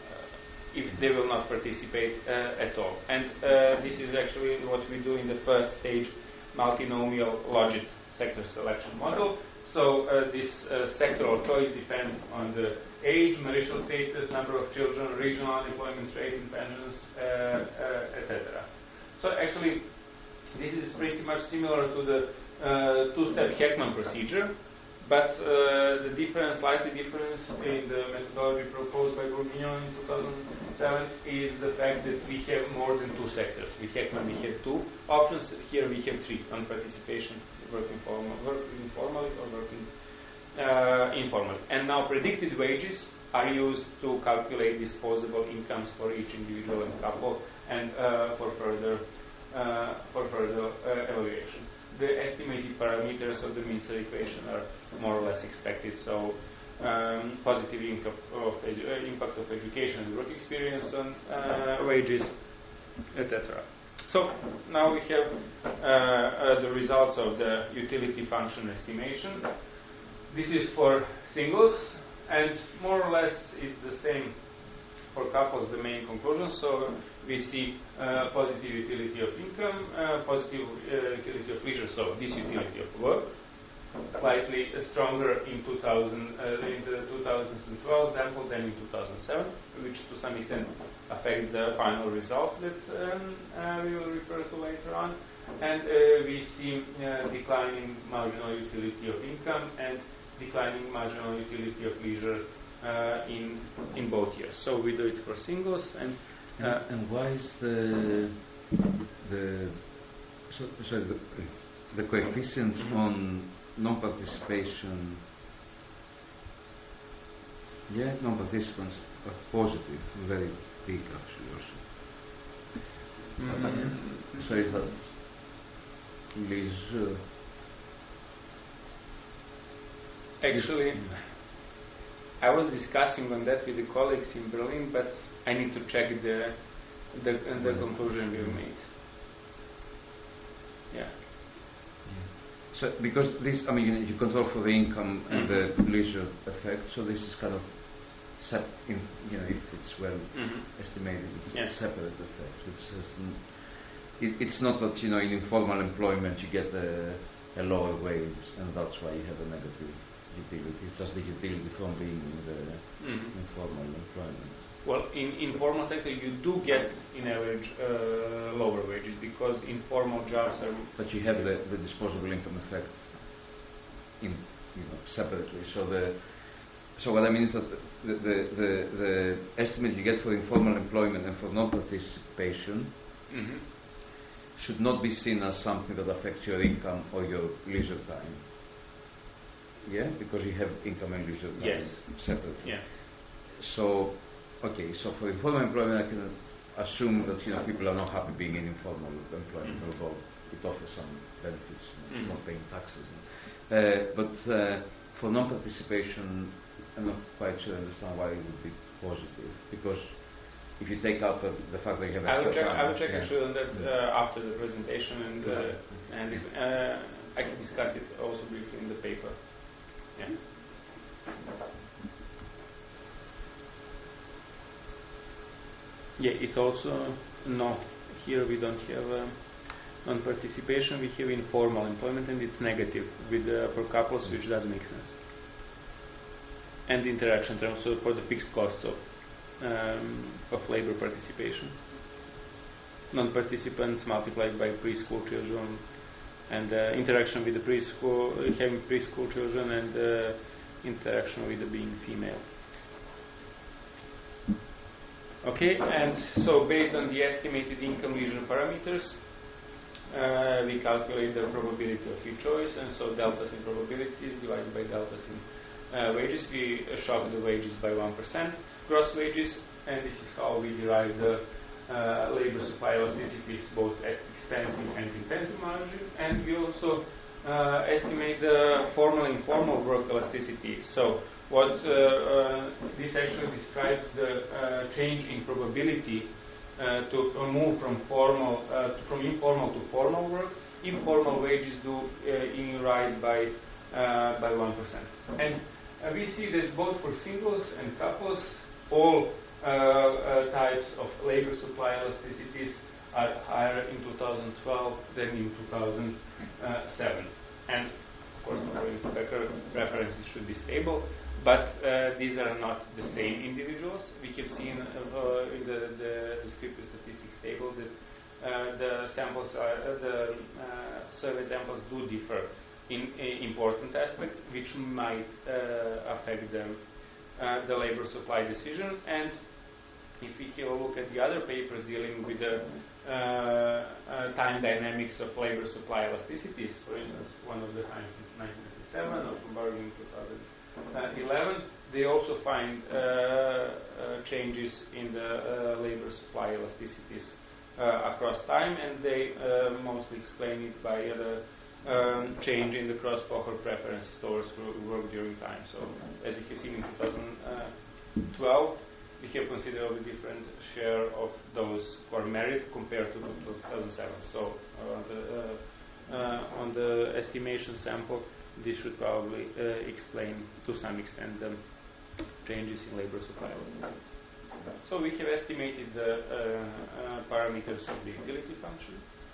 [SPEAKER 2] if they will not participate uh, at all. And uh, this is actually what we do in the first stage multinomial logit sector selection model. So uh, this uh, sectoral choice depends on the age, marital status, number of children, regional unemployment rate, and pensions, uh, uh, et cetera. So actually, this is pretty much similar to the uh, two-step Heckman procedure, but uh, the difference, slightly difference in the methodology proposed by Bourguignon in two thousand seven is the fact that we have more than two sectors. With Heckman, we have two options. Here, we have three: non-participation, working formal, working informally, or working uh, informally. And now, predicted wages are used to calculate disposable incomes for each individual and couple, and uh, for further uh, for further uh, evaluation. The estimated parameters of the Miser equation are more or less expected. So, um, positive income of edu uh, impact of education and work experience on uh, wages, et cetera. So now we have uh, uh, the results of the utility function estimation. This is for singles, and more or less is the same for couples, the main conclusion. So we see uh, positive utility of income, uh, positive uh, utility of leisure, so this utility of work, slightly uh, stronger in, two thousand, uh, in the two thousand twelve sample than in two thousand seven, which to some extent affects the final results that um, uh, we will refer to later on. And uh, we see uh, declining marginal utility of income and declining marginal utility of leisure uh, in in both years. So we do it for singles and
[SPEAKER 1] uh, and, and why is the the so, so the, the coefficient mm-hmm. on non-participation? Yeah, non-participants are positive, very big actually also. Mm-hmm. So is that leisure?
[SPEAKER 2] Actually, I was discussing on that with the colleagues in Berlin, but I need to check the the, the conclusion we made. Yeah.
[SPEAKER 1] So because this, I mean, you control for the income and mm-hmm. the leisure effect. So this is kind of, sep in, you know, if it's well mm-hmm. estimated, it's yes. a separate effect. Which is, it, it's not that, you know, in informal employment you get a, a lower wage, and that's why you have a negative utility. It's just the utility from being in the mm-hmm. informal employment.
[SPEAKER 2] Well, in informal sector you do get, in average, uh, lower wages because informal jobs are.
[SPEAKER 1] But you have the, the disposable income effect in, you know, separately. So the so what I mean is that the, the, the, the estimate you get for informal employment and for non-participation
[SPEAKER 2] Mm-hmm.
[SPEAKER 1] should not be seen as something that affects your income or your leisure time. Yeah, because you have income and leisure time
[SPEAKER 2] Yes.
[SPEAKER 1] separately.
[SPEAKER 2] Yeah.
[SPEAKER 1] So, okay, so for informal employment, I can assume that you know people are not happy being in informal employment,
[SPEAKER 2] Mm-hmm.
[SPEAKER 1] although it offers some benefits, you know,
[SPEAKER 2] Mm-hmm.
[SPEAKER 1] not paying taxes. Uh, but uh, for non-participation, I'm not quite sure I understand why it would be positive, because if you take out the, the fact that you have
[SPEAKER 2] I will
[SPEAKER 1] extra
[SPEAKER 2] check.
[SPEAKER 1] time,
[SPEAKER 2] I will check
[SPEAKER 1] yeah.
[SPEAKER 2] actually on that uh, after the presentation, and uh,
[SPEAKER 1] Yeah.
[SPEAKER 2] and this, uh, I can discuss it also briefly in the paper. Yeah. Yeah, it's also no. Here we don't have uh, non-participation. We have informal employment, and it's negative with uh, for couples, which does make sense. And interaction terms, so for the fixed costs of um, of labor participation. Non-participants multiplied by preschool children, and uh, interaction with the preschool, uh, having preschool children, and uh, interaction with the being female. Okay, and so based on the estimated income leisure parameters, uh, we calculate the probability of each choice, and so deltas in probabilities divided by deltas in uh, wages. We uh, shock the wages by one percent gross wages, and this is how we derive the uh, labor supply elasticities both at expensive and intensive margin, and we also uh, estimate the formal and informal work elasticity. So what uh, uh, this actually describes the uh, change in probability uh, to uh, move from formal uh, from informal to formal work. Informal wages do uh, in rise by uh, by one percent, and uh, we see that both for singles and couples, all uh, uh, types of labor supply elasticities are higher in two thousand twelve than in two thousand seven, and of course, according to Becker, references should be stable. But uh, these are not the same individuals. We have seen uh, in the, the descriptive statistics table that uh, the samples are uh, the uh, survey samples do differ in, in important aspects, which might uh, affect the uh, the labor supply decision. And if we have a look at the other papers dealing with the uh, uh, time dynamics of labor supply elasticities, for instance, one of the times in nineteen ninety-seven or from Bergen in two thousand eleven, they also find uh, uh, changes in the uh, labor supply elasticities uh, across time, and they uh, mostly explain it by the um, change in the cross-pocket preferences towards work during time. So, as we have seen in two thousand twelve, we have considerably different share of those who are married compared to two thousand seven. So, uh, on the uh, uh, on the estimation sample, this should probably uh, explain to some extent the changes in labor supply elasticities. So we have estimated the uh, uh, parameters of the utility function.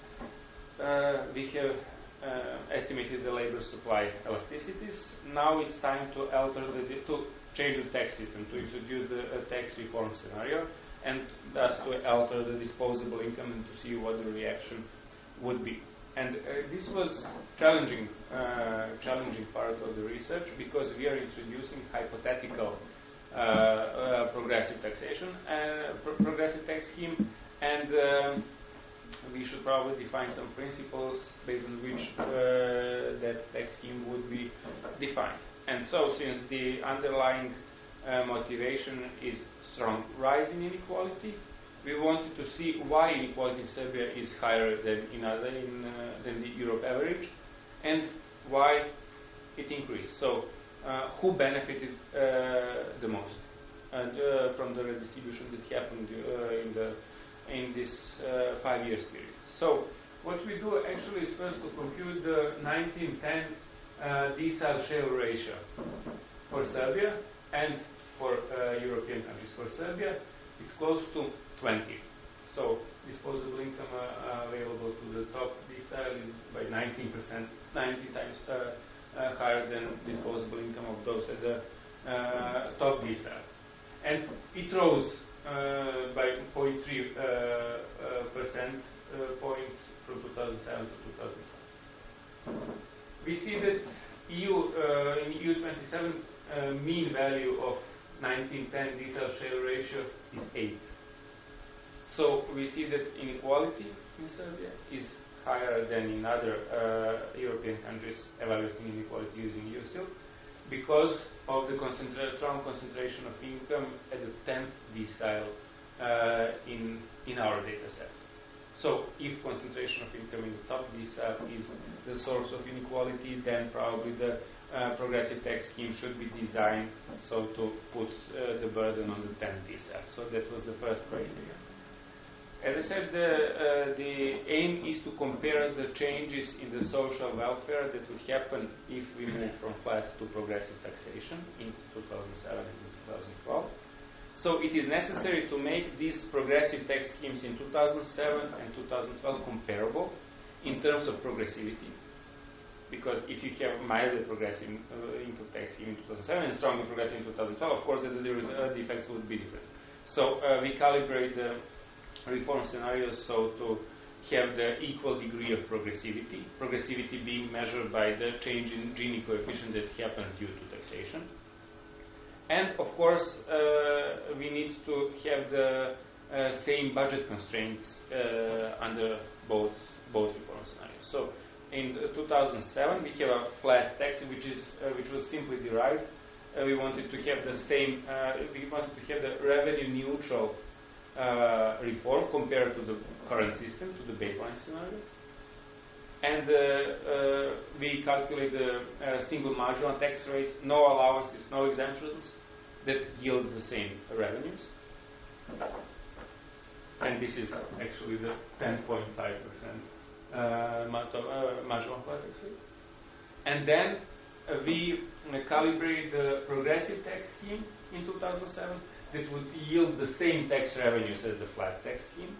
[SPEAKER 2] Uh, we have uh, estimated the labor supply elasticities. Now it's time to alter the to change the tax system, to introduce the uh, tax reform scenario, and thus to alter the disposable income and to see what the reaction would be. And uh, this was challenging, uh, challenging part of the research, because we are introducing hypothetical uh, uh, progressive taxation, uh, pro- progressive tax scheme, and um, we should probably define some principles based on which uh, that tax scheme would be defined. And so, since the underlying uh, motivation is strong rise in inequality, we wanted to see why inequality in Serbia is higher than in other in, uh, than the Europe average, and why it increased. So, uh, who benefited uh, the most, and uh, from the redistribution that happened uh, in the in this uh, five years period. So, what we do actually is first to compute the nineteen ten uh, decile shale ratio for Serbia and for uh, European countries. For Serbia, it's close to twenty. So disposable income uh, available to the top decile is by nineteen percent, ninety times uh, uh, higher than disposable income of those at the uh, top decile. And it rose uh, by zero point three uh, uh, percent uh, points from two thousand seven to two thousand twelve. We see that E U uh, in E U twenty-seven uh, mean value of nineteen ten diesel shale ratio is eight. So we see that inequality in Serbia is higher than in other uh, European countries evaluating inequality using E U S I L because of the concentra strong concentration of income at the tenth decile uh, in in our data set. So if concentration of income in the top decile is the source of inequality, then probably the uh, progressive tax scheme should be designed so to put uh, the burden on the tenth decile. So that was the first criteria. As I said, the, uh, the aim is to compare the changes in the social welfare that would happen if we move from flat to progressive taxation in two thousand seven and two thousand twelve. So it is necessary to make these progressive tax schemes in two thousand seven and two thousand twelve comparable in terms of progressivity. Because if you have mildly progressive uh, income tax scheme in two thousand seven and strongly progressive in two thousand twelve, of course the, the, uh, the effects would be different. So uh, we calibrate the reform scenarios so to have the equal degree of progressivity, progressivity being measured by the change in Gini coefficient that happens due to taxation. And of course, uh, we need to have the uh, same budget constraints uh, under both both reform scenarios. So, in uh, two thousand seven, we have a flat tax, which is uh, which was simply derived. Uh, we wanted to have the same. Uh, we wanted to have the revenue neutral uh, reform compared to the current system, to the baseline scenario. And uh, uh, we calculate the uh, single marginal tax rates, no allowances, no exemptions, that yields the same revenues. And this is actually the ten point five percent uh, marginal tax rate. And then uh, we uh, calibrate the progressive tax scheme in two thousand seven that would yield the same tax revenues as the flat tax scheme.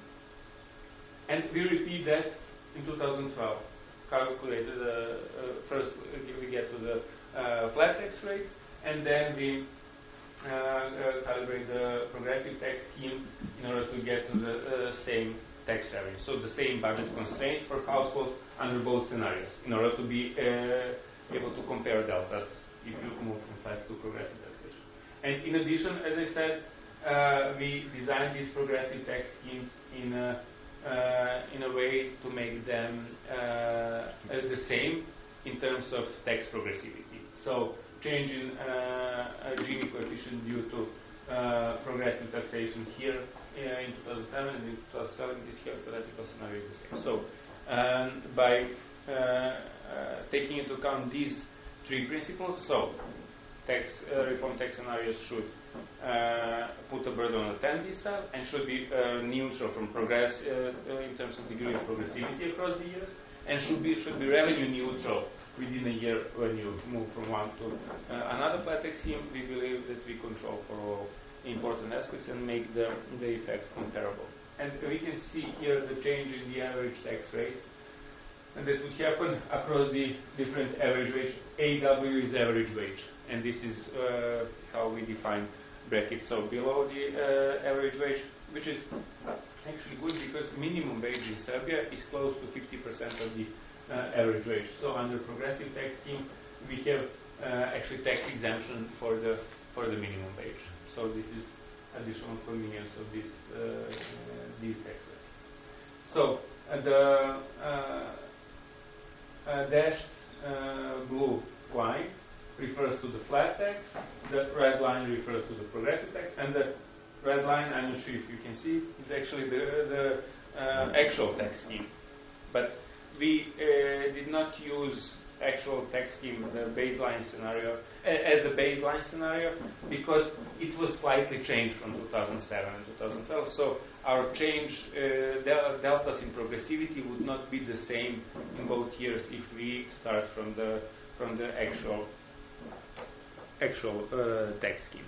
[SPEAKER 2] And we repeat that in two thousand twelve. Calculated uh, uh, first uh, we get to the uh, flat tax rate, and then we uh, uh, calibrate the progressive tax scheme in order to get to the uh, same tax revenue. So the same budget constraints for households under both scenarios, in order to be uh, able to compare deltas if you move from flat to progressive taxation. And in addition, as I said, uh, we designed these progressive tax schemes in a Uh, in a way to make them uh, uh, the same in terms of tax progressivity. So change in uh, a Gini coefficient due to uh, progressive taxation here uh, in two thousand seven and in two thousand twelve, this hypothetical scenario is the same. So um, by uh, uh, taking into account these three principles, so tax uh, reform tax scenarios should uh, put a burden on the ten decile and should be uh, neutral from progress uh, uh, in terms of degree of progressivity across the years, and should be should be revenue neutral within a year when you move from one to uh, another flat tax scheme. We believe that we control for all important aspects and make the the effects comparable. And we can see here the change in the average tax rate, and that would happen across the different average wage. A W is average wage, and this is uh, how we define brackets. So below the uh, average wage, which is actually good because minimum wage in Serbia is close to fifty percent of the uh, average wage. So under progressive tax scheme, we have uh, actually tax exemption for the for the minimum wage. So this is additional convenience of this uh, uh, these tax rates. So uh, the uh, uh, dashed uh, blue line refers to the flat tax, the red line refers to the progressive tax, and the red line, I'm not sure if you can see, is actually the, the uh, actual tax scheme. But we uh, did not use actual tax scheme, the baseline scenario, uh, as the baseline scenario, because it was slightly changed from two thousand seven and two thousand twelve. So our change, uh, del deltas in progressivity would not be the same in both years if we start from the from the actual actual uh, tax scheme.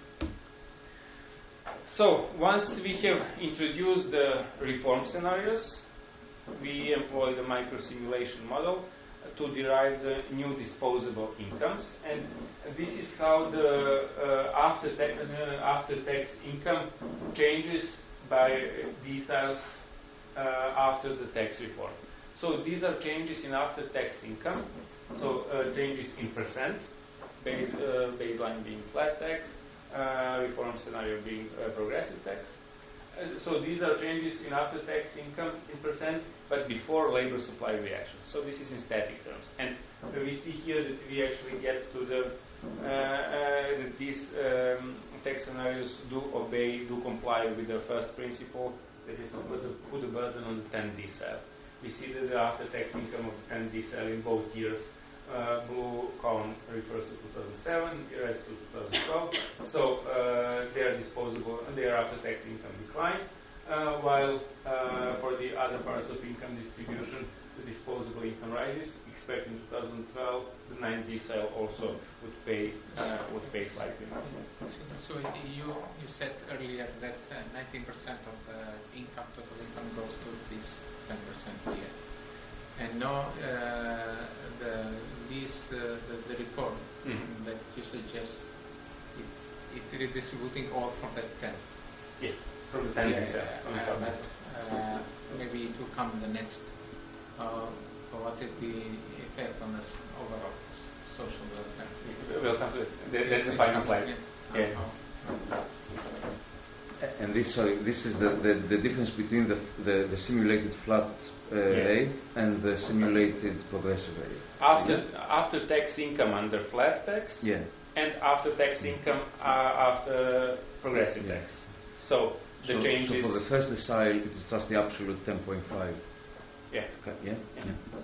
[SPEAKER 2] So once we have introduced the reform scenarios, we employ the micro-simulation model to derive the new disposable incomes, and this is how the uh, after tax uh, after tax income changes by deciles uh, after the tax reform. So these are changes in after-tax income. So uh, changes in percent, base, uh, baseline being flat tax, uh, reform scenario being uh, progressive tax. Uh, so these are changes in after-tax income in percent, but before labor supply reaction. So this is in static terms. And uh, we see here that we actually get to the uh, uh, that these um, tax scenarios do obey, do comply with the first principle, that is to put the, put the burden on the ten decile. We see that the after-tax income of the ten decile in both years, uh, blue column refers to two thousand seven, red to two thousand twelve. So uh, their disposable, their after-tax income decline, uh, while uh, for the other parts of income distribution, the disposable income rises. Expect in two thousand twelve, the nine decile also would pay uh, would pay slightly more.
[SPEAKER 3] So, so you you said earlier that uh, nineteen percent of the income, total income, goes to this ten percent here, and now uh, the this uh, the, the reform mm-hmm. that you suggest, it, it redistributing all from that ten.
[SPEAKER 2] Yeah, from the ten
[SPEAKER 3] yeah,
[SPEAKER 2] decile.
[SPEAKER 3] Yeah, uh, but, uh, maybe it will come the next. Uh, So what is the effect on the overall social welfare?
[SPEAKER 2] We'll come to it. That's the final slide. Yeah.
[SPEAKER 1] Uh-huh. And this, sorry, this is the, the, the difference between the, the, the simulated flat uh,
[SPEAKER 2] yes.
[SPEAKER 1] rate and the simulated progressive rate.
[SPEAKER 2] After
[SPEAKER 1] yeah?
[SPEAKER 2] after tax income under flat tax,
[SPEAKER 1] yeah.
[SPEAKER 2] and after tax income uh, after progressive
[SPEAKER 1] yeah.
[SPEAKER 2] tax. So the
[SPEAKER 1] so,
[SPEAKER 2] change
[SPEAKER 1] so
[SPEAKER 2] is.
[SPEAKER 1] for the first decile, it is just the absolute ten point five.
[SPEAKER 2] Yeah.
[SPEAKER 1] Okay. Yeah.
[SPEAKER 2] yeah.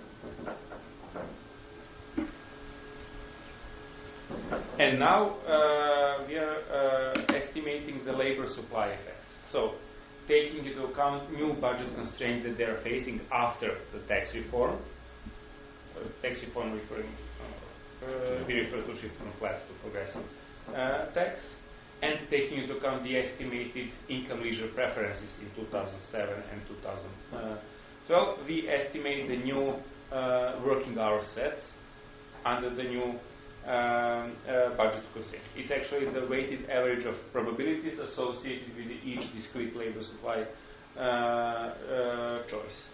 [SPEAKER 1] yeah.
[SPEAKER 2] And now uh, we are uh, estimating the labor supply effects. So, taking into account new budget constraints that they are facing after the tax reform, uh, tax reform referring, uh, uh, we refer to shift from flat to progressive uh, tax, and taking into account the estimated income leisure preferences in two thousand seven and two thousand twelve, we estimate the new uh, working hour sets under the new um, uh, budget constraint. It's actually the weighted average of probabilities associated with each discrete labor supply uh, uh, choice.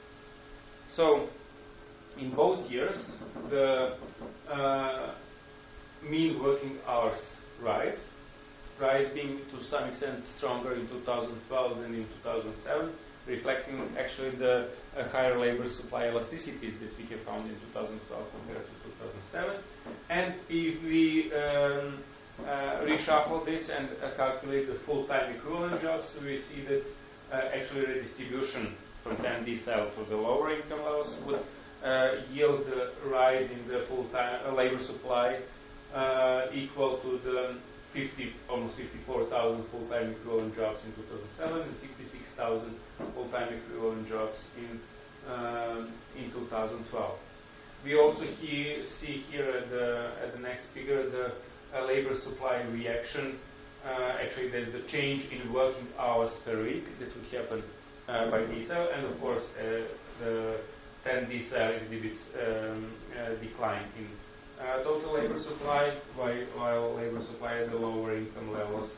[SPEAKER 2] So, in both years, the uh, mean working hours rise, rise being to some extent stronger in two thousand twelve than in two thousand seven, reflecting actually the uh, higher labor supply elasticities that we have found in two thousand twelve compared to two thousand seven. And if we um, uh, reshuffle this and uh, calculate the full-time equivalent jobs, we see that uh, actually redistribution from ten decile to the lower income levels would uh, yield the rise in the full-time uh, labor supply uh, equal to the fifty, almost fifty-four thousand full-time equivalent jobs in two thousand seven and sixty-six thousand full-time equivalent jobs in um, in two thousand twelve. We also he, see here at the at the next figure the uh, labor supply reaction. Uh, actually, there's the change in working hours per week that would happen uh, by decile, and of course uh, the ten decile exhibits um, uh, decline in Uh, total labor supply, while, while labor supply at the lower income levels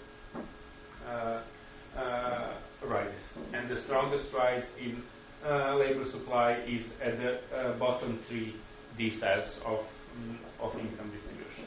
[SPEAKER 2] uh, uh, rises. And the strongest rise in uh, labor supply is at the uh, bottom three deciles of, mm, of income distribution.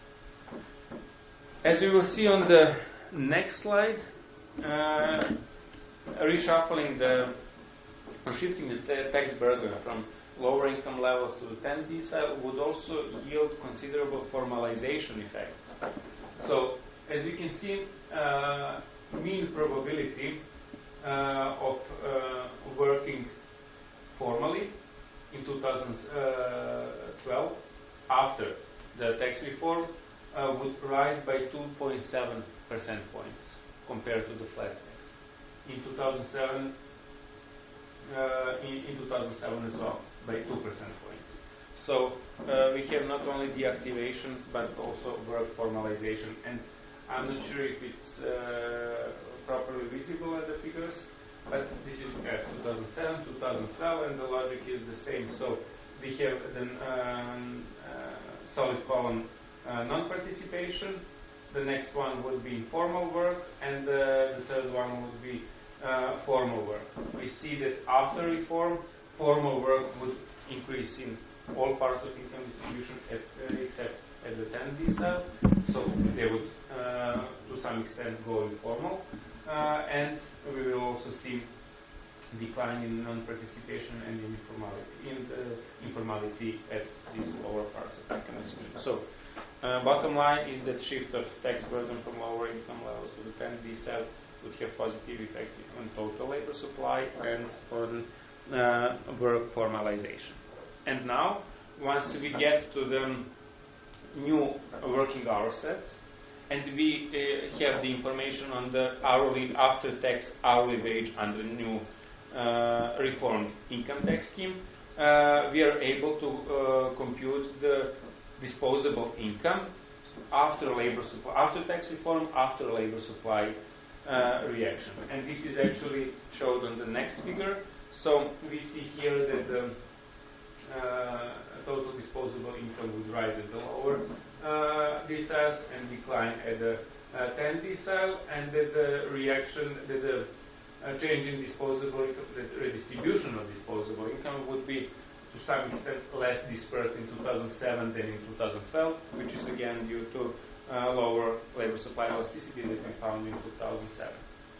[SPEAKER 2] As we will see on the next slide, uh, reshuffling the, or shifting the t- tax burden from lower income levels to the ten decile would also yield considerable formalization effects. So, as you can see, uh, mean probability uh, of uh, working formally in two thousand twelve after the tax reform uh, would rise by two point seven percent points compared to the flat tax. In two thousand seven, uh, in, in two thousand seven as well, by two percent points. So uh, we have not only deactivation but also work formalization, and I'm not sure if it's uh, properly visible at the figures, but this is uh, two thousand seven, two thousand twelve, and the logic is the same. So we have the um, uh, solid column uh, non-participation, the next one would be informal work, and uh, the third one would be uh, formal work. We see that after reform, formal work would increase in all parts of income distribution at, uh, except at the ten decile, so they would uh, to some extent go informal, uh, and we will also see decline in non-participation and in informality, in the informality at these lower parts of income distribution. So, uh, bottom line is that shift of tax burden from lower income levels to the ten decile would have positive effect on total labor supply and on uh, work formalization. And now, once we get to the new working hour sets, and we uh, have the information on the hourly after-tax hourly wage under the new uh, reformed income tax scheme, uh, we are able to uh, compute the disposable income after labor supply, after tax reform, after labor supply uh, reaction. And this is actually showed on the next figure. So we see here that the uh, total disposable income would rise at the lower uh, deciles and decline at the uh, ten decile, and that the reaction, that the uh, change in disposable income, the redistribution of disposable income would be to some extent less dispersed in two thousand seven than in two thousand twelve, which is again due to uh, lower labor supply elasticity that we found in two thousand seven.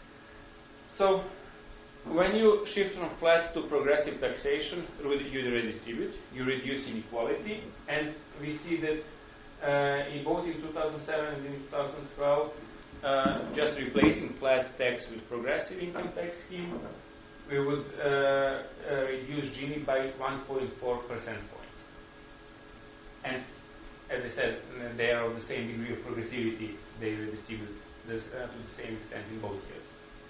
[SPEAKER 2] So, when you shift from flat to progressive taxation, you redistribute, you reduce inequality, and we see that uh, in both in two thousand seven and in two thousand twelve, uh, just replacing flat tax with progressive income tax scheme, we would uh, uh, reduce Gini by one point four percent points. And as I said, they are of the same degree of progressivity, they redistribute this, uh, to the same extent in both years.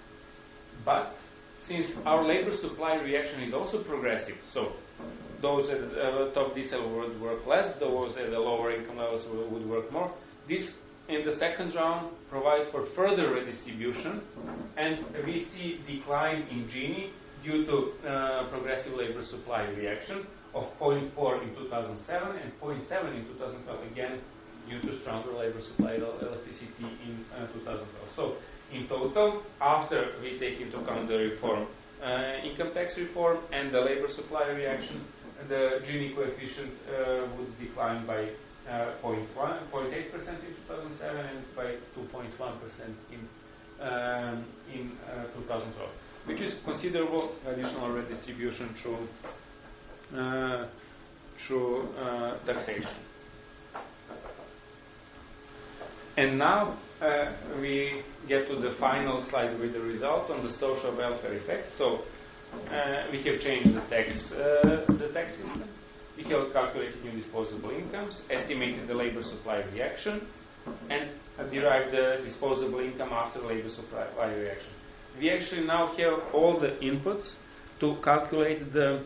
[SPEAKER 2] But since our labor supply reaction is also progressive, so those at the uh, top decile would work less, those at the lower income levels would, would work more. This, in the second round, provides for further redistribution, and we see decline in Gini due to uh, progressive labor supply reaction of zero point four in two thousand seven and zero point seven in two thousand twelve, again due to stronger labor supply elasticity in uh, two thousand twelve. So, in total, after we take into account the reform, uh, income tax reform and the labor supply reaction, the Gini coefficient uh, would decline by uh, zero point eight percent in two thousand seven and by two point one percent in, um, in uh, two thousand twelve, which is considerable additional redistribution through, uh, through uh, taxation. And now uh, we get to the final slide with the results on the social welfare effects. So uh, we have changed the tax, uh, the tax system. We have calculated new disposable incomes, estimated the labor supply reaction, and uh, derived the disposable income after labor supply reaction. We actually now have all the inputs to calculate the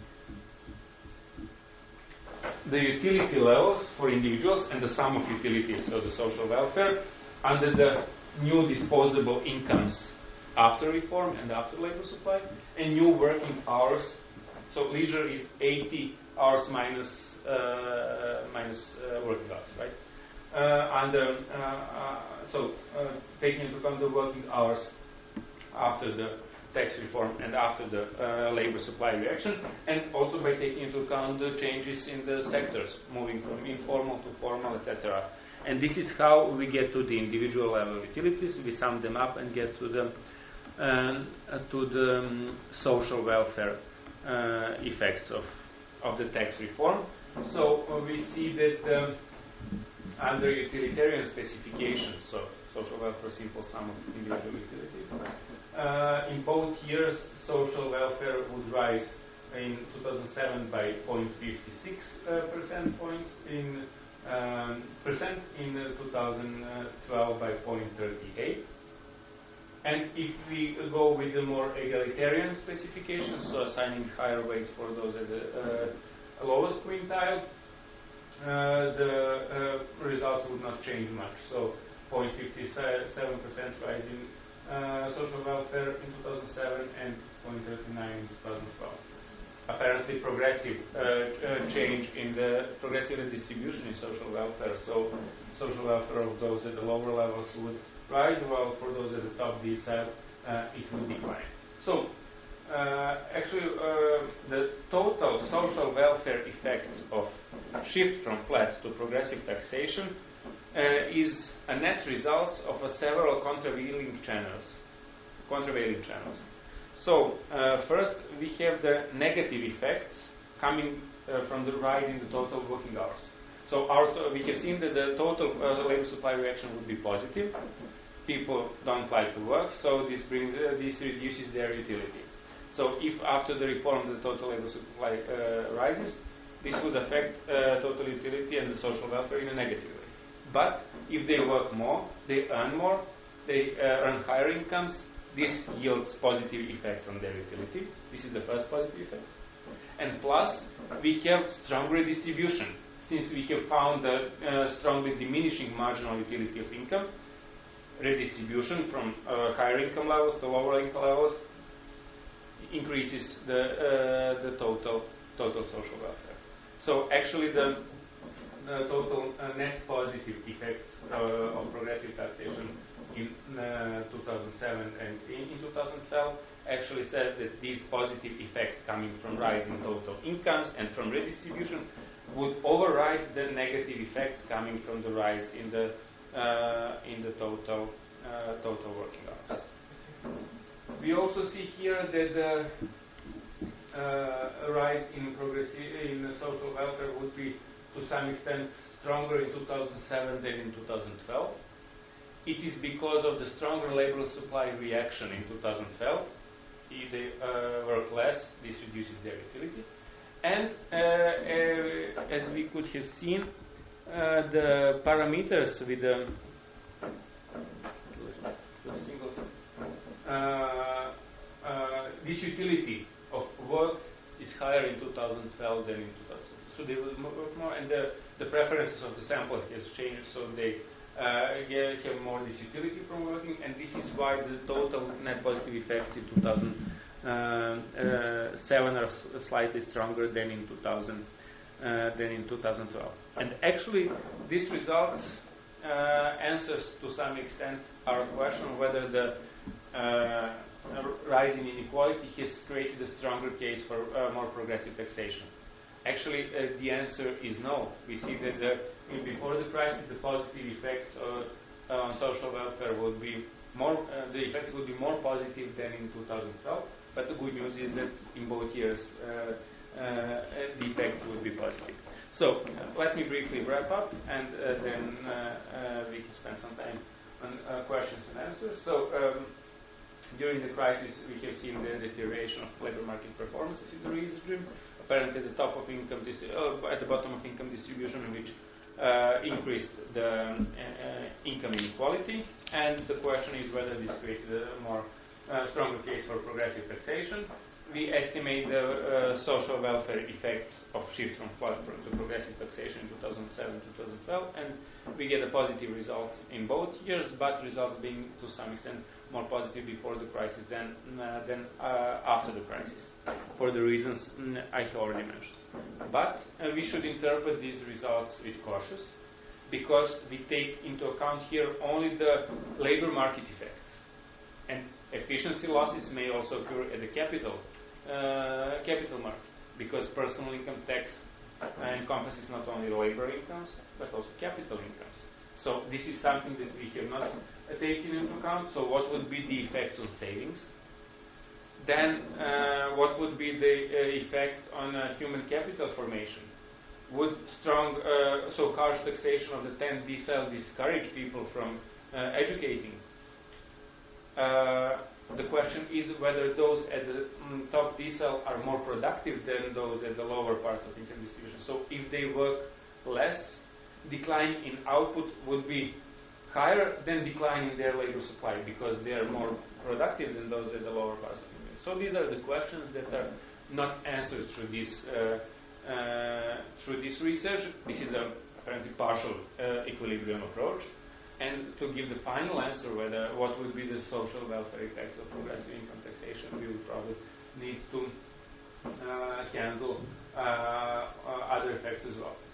[SPEAKER 2] the utility levels for individuals and the sum of utilities, so the social welfare, under the new disposable incomes after reform and after labor supply, and new working hours. So leisure is eighty hours minus, uh, minus uh, working hours, right? Uh, under, uh, uh, so uh, taking into account the working hours after the tax reform and after the uh, labor supply reaction, and also by taking into account the changes in the sectors, moving from informal to formal, et cetera. And this is how we get to the individual level utilities. We sum them up and get to the uh, to the um, social welfare uh, effects of of the tax reform. So uh, we see that um, under utilitarian specifications, so social welfare simple sum of individual utilities. Uh, in both years, social welfare would rise in two thousand seven by zero point five six uh, percent points, in um, percent in uh, two thousand twelve by zero point three eight. And if we go with the more egalitarian specifications, so assigning higher weights for those at the uh, lowest quintile, uh, the uh, results would not change much. So zero point five seven percent rise in Uh, social welfare in two thousand seven and zero point three nine in two thousand twelve. Apparently progressive uh, uh, change in the progressive redistribution in social welfare. So social welfare of those at the lower levels would rise, while for those at the top decile uh, it would decline. So uh, actually, uh, the total social welfare effects of shift from flat to progressive taxation uh, is a net result of a several countervailing channels. Countervailing channels. So, uh, first we have the negative effects coming uh, from the rise in the total working hours. So, our to- we have seen that the total uh, labor supply reaction would be positive. People don't like to work, so this brings uh, this reduces their utility. So, if after the reform the total labor supply uh, rises, this would affect uh, total utility and the social welfare in a negative way. But if they work more, they earn more, they uh, earn higher incomes, this yields positive effects on their utility. This is the first positive effect. And plus, we have strong redistribution. Since we have found a uh, strongly diminishing marginal utility of income, redistribution from uh, higher income levels to lower income levels increases the uh, the total total social welfare. So actually, the, the total uh, net positive effects uh, of progressive taxation in uh, two thousand seven and in, in two thousand twelve actually says that these positive effects coming from rising total incomes and from redistribution would override the negative effects coming from the rise in the uh, in the total uh, total working hours. We also see here that the uh, rise in progressive in social welfare would be to some extent stronger in two thousand seven than in two thousand twelve. It is because of the stronger labor supply reaction in two thousand twelve. If they uh, work less, this reduces their utility. And uh, uh, as we could have seen, uh, the parameters with the uh, uh, this utility of work is higher in two thousand twelve than in two thousand. So they will work more, and the, the preferences of the sample has changed, so they uh, have more this utility from working, and this is why the total net positive effect in two thousand seven are slightly stronger than in two thousand uh, than in two thousand twelve. And actually, this results uh, answers to some extent our question whether the uh, rise in inequality has created a stronger case for uh, more progressive taxation. Actually, uh, the answer is no. We see that the, before the crisis, the positive effects uh, on social welfare would be more. Uh, the effects would be more positive than in two thousand twelve. But the good news is that in both years, uh, uh, the effects would be positive. So uh, let me briefly wrap up, and uh, then uh, uh, we can spend some time on uh, questions and answers. So. Um, During the crisis, we have seen the deterioration of labor market performances in the regime. Apparently, the top of income distri- uh, at the bottom of income distribution, which uh, increased the um, uh, income inequality. And the question is whether this created a more uh, stronger case for progressive taxation. We estimate the uh, social welfare effects of shift from flat to progressive taxation in two thousand seven to two thousand twelve, and we get a positive results in both years, but results being to some extent more positive before the crisis than uh, than uh, after the crisis, for the reasons mm, I have already mentioned. But uh, we should interpret these results with cautious, because we take into account here only the labor market effects, and efficiency losses may also occur at the capital uh, capital market, because personal income tax uh, encompasses not only labor incomes but also capital incomes. So this is something that we have not uh, taken into account. So what would be the effects on savings? Then uh, what would be the uh, effect on uh, human capital formation? Would strong, uh, so harsh taxation of the tenth decile discourage people from uh, educating? Uh, the question is whether those at the mm, top decile are more productive than those at the lower parts of income distribution. So if they work less, decline in output would be higher than decline in their labor supply, because they are more productive than those at the lower parts of income. So these are the questions that are not answered through this uh, uh, through this research. This is a apparently partial uh, equilibrium approach. And to give the final answer, whether what would be the social welfare effects of progressive income taxation, we would probably need to uh, handle uh, uh, other effects as well.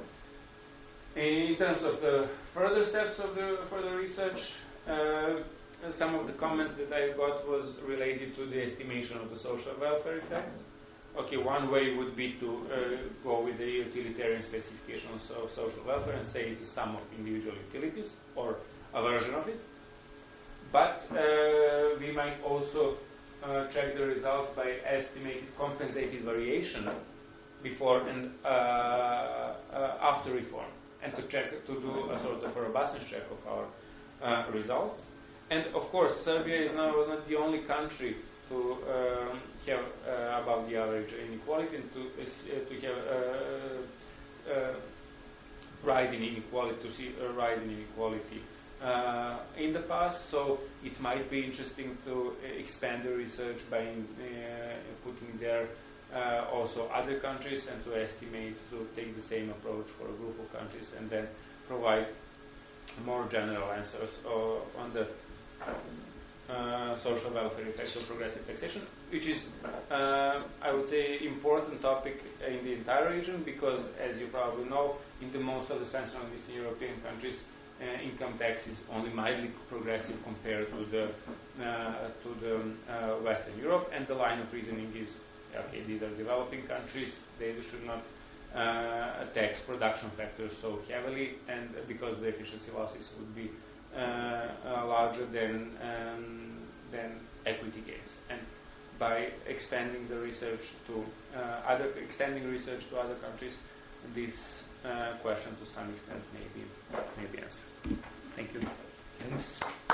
[SPEAKER 2] In terms of the further steps of the further research, uh, uh, some of the comments that I got was related to the estimation of the social welfare effects. Okay, one way would be to uh, go with the utilitarian specifications of social welfare and say it's a sum of individual utilities or a version of it. But uh, we might also uh, check the results by estimated compensated variation before and uh, uh, after reform, and to check to do a sort of a robustness check of our uh, results. And of course, Serbia is not, was not the only country to um, have uh, above the average inequality and to uh, to have uh, uh, rise in inequality, to see a rise in inequality uh, in the past. So it might be interesting to expand the research by uh, putting there uh, also other countries and to estimate, to take the same approach for a group of countries and then provide more general answers uh, on the uh, social welfare effects of progressive taxation, which is, uh, I would say, important topic in the entire region because, as you probably know, in the most of the Central and Eastern European countries, uh, income tax is only mildly progressive compared to the uh, to the uh, Western Europe, and the line of reasoning is, okay, these are developing countries; they should not uh, tax production factors so heavily, and because the efficiency losses would be uh, uh, larger than um, than equity gains. And by expanding the research to uh, other, extending research to other countries, this uh, question to some extent may be may be answered. Thank you.
[SPEAKER 1] Thanks.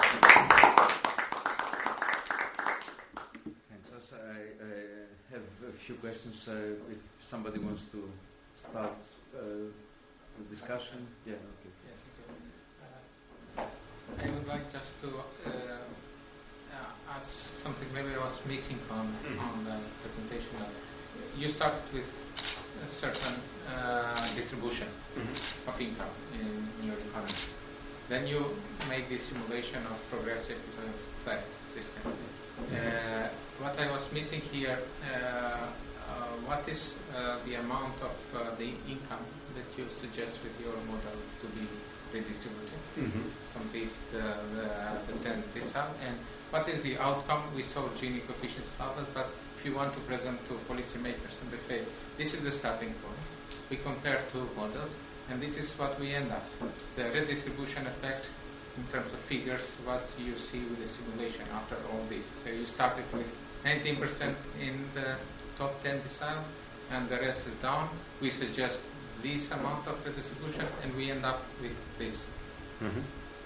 [SPEAKER 1] Thanks. Also, I, I have a few questions. Uh, if somebody wants to start uh, the discussion, yeah. Okay.
[SPEAKER 3] Yeah, uh, I would like just to uh, uh, ask something maybe I was missing on mm-hmm. on the presentation. You started with a certain uh, distribution mm-hmm. of income in, in your economy. Then you make this simulation of progressive uh, flat system. Uh, what I was missing here, uh, uh, what is uh, the amount of uh, the income that you suggest with your model to be redistributed mm-hmm. from this the, the, the ten decile, and what is the outcome? We saw Gini coefficients tables, but if you want to present to policymakers and they say this is the starting point, we compare two models, and this is what we end up. The redistribution effect in terms of figures, what you see with the simulation after all this. So you started with nineteen percent in the top ten decile, and the rest is down. We suggest this amount of redistribution, and we end up with this.
[SPEAKER 2] Mm-hmm.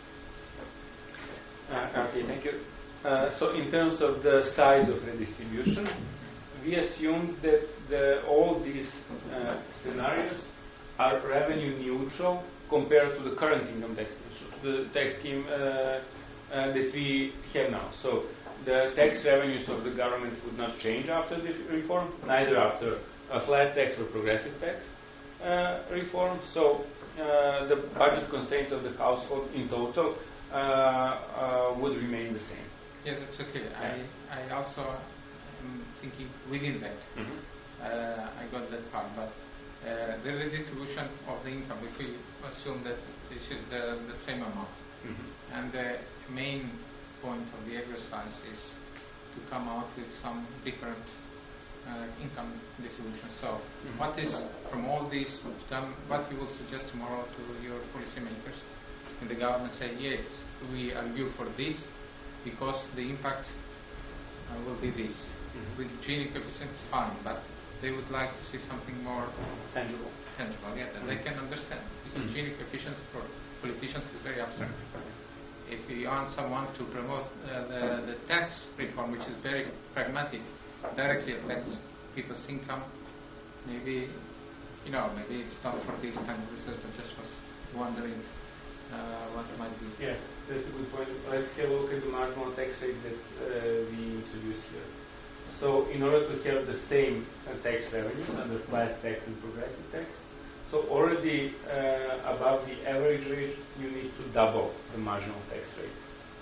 [SPEAKER 2] Uh, okay, thank you. Uh, so in terms of the size of redistribution, we assume that the, all these uh, scenarios are revenue neutral compared to the current income tax scheme, to the tax scheme uh, uh, that we have now. So the tax revenues of the government would not change after the reform, neither after a flat tax or progressive tax uh, reform. So uh, the budget constraints of the household in total uh, uh, would remain the same.
[SPEAKER 3] Yes, that's okay. Yeah. I, I also am thinking within that. Mm-hmm. uh, I got that part, but uh, the redistribution of the income, if we assume that this is the, the same amount, mm-hmm. and the main point of the exercise is to come out with some different uh, income distribution. So, mm-hmm. what is from all these, um, what you will suggest tomorrow to your policymakers in the government? Say yes, we argue for this, because the impact uh, will be this. Mm-hmm. With Gini coefficients, fine, but they would like to see something more
[SPEAKER 2] tangible.
[SPEAKER 3] Tangible, yeah, that mm-hmm. they can understand. Because mm-hmm. Gini coefficients for politicians is very abstract. Mm-hmm. If you want someone to promote uh, the, the tax reform, which is very pragmatic, directly affects people's income, maybe, you know, maybe it's not for this kind of research, but just was wondering uh, what might be.
[SPEAKER 2] Yeah, that's a good point. Let's have a look at the marginal tax rate that uh, we introduced here. So in order to have the same uh, tax revenues under flat tax and progressive tax, so already uh, above the average rate, you need to double the marginal tax rate.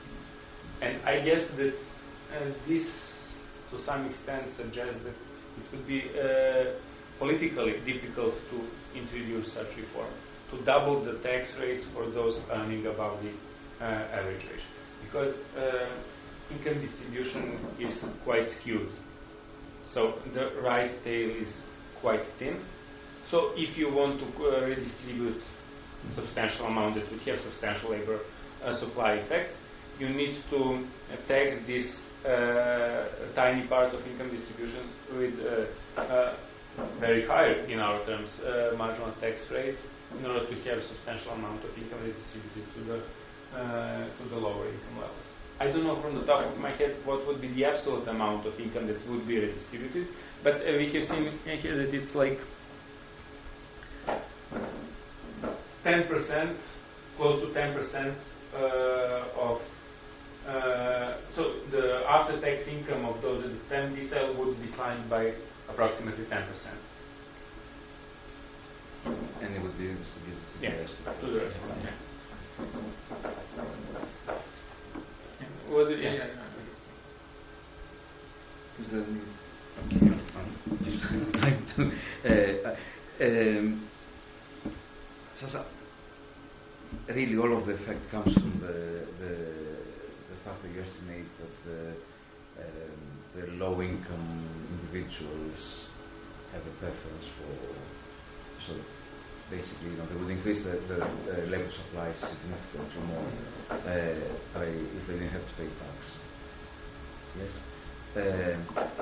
[SPEAKER 2] And I guess that uh, this, to some extent, suggests that it would be uh, politically difficult to introduce such reform, to double the tax rates for those earning above the uh, average rate. because uh, income distribution is quite skewed. So the right tail is quite thin. So if you want to uh, redistribute substantial amount that would have substantial labor uh, supply effect, you need to uh, tax this uh, tiny part of income distribution with uh, uh, very high, in our terms, uh, marginal tax rates in order to have a substantial amount of income redistributed to the uh, to the lower income levels. I don't know from the top of my head what would be the absolute amount of income that would be redistributed, but uh, we have seen here that it's like ten percent, close to ten percent uh, of, uh, so the after-tax income of those at the ten decile would decline by approximately ten percent.
[SPEAKER 1] And it would be distributed to
[SPEAKER 2] Yeah,
[SPEAKER 1] the rest.
[SPEAKER 2] to the rest.
[SPEAKER 1] Yeah.
[SPEAKER 2] Was it?
[SPEAKER 3] Yeah,
[SPEAKER 2] Yeah.
[SPEAKER 3] yeah,
[SPEAKER 1] Is there any, okay, I'm just trying to, uh, um, so, so really all of the effect comes from the, the, the fact that you estimate that the, um, the low-income individuals have a preference for, so basically, you know, they would increase the, the, the labor supply significantly more uh, by, if they didn't have to pay tax. Yes. Um,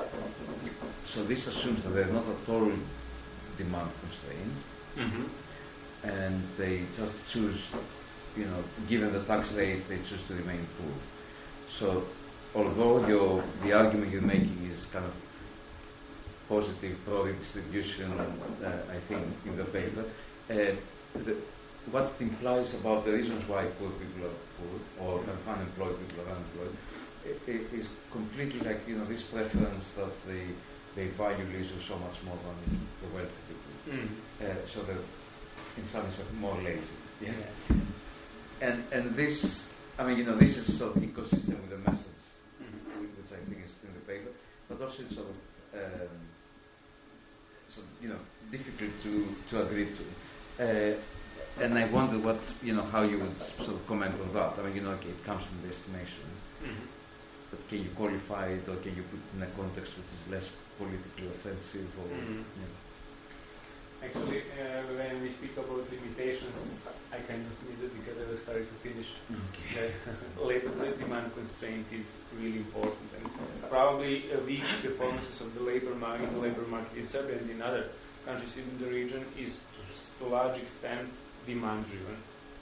[SPEAKER 1] so this assumes that they're not at all demand constrained,
[SPEAKER 2] Mm-hmm.
[SPEAKER 1] and they just choose, you know, given the tax rate, they choose to remain poor. So, although your the argument you're making is kind of positive pro-redistribution, uh, I think in the paper, uh, the, what it implies about the reasons why poor people are poor or unemployed people are unemployed, it, it is completely like, you know, this preference that they they value leisure so much more than the wealthy people.
[SPEAKER 2] Mm.
[SPEAKER 1] Uh, so they're in some respect more lazy. Yeah?
[SPEAKER 2] Yeah.
[SPEAKER 1] And and this, I mean, you know, this is sort of inconsistent with the message,
[SPEAKER 2] Mm-hmm.
[SPEAKER 1] which I think is in the paper, but also it's sort of, um, sort of you know, difficult to, to agree to. Uh, and I wonder what, you know, how you would sort of comment on that. I mean, you know, okay, it comes from the estimation,
[SPEAKER 2] Mm-hmm.
[SPEAKER 1] but can you qualify it, or can you put it in a context which is less politically offensive, or,
[SPEAKER 2] Mm-hmm.
[SPEAKER 1] you know?
[SPEAKER 2] Actually, uh, when we speak about limitations, I kind of miss it because I was trying to finish.
[SPEAKER 1] Okay.
[SPEAKER 2] The labor demand constraint is really important, and probably uh, weak performances of the labor market, the labor market in Serbia and in other countries in the region is to, to a large extent demand-driven.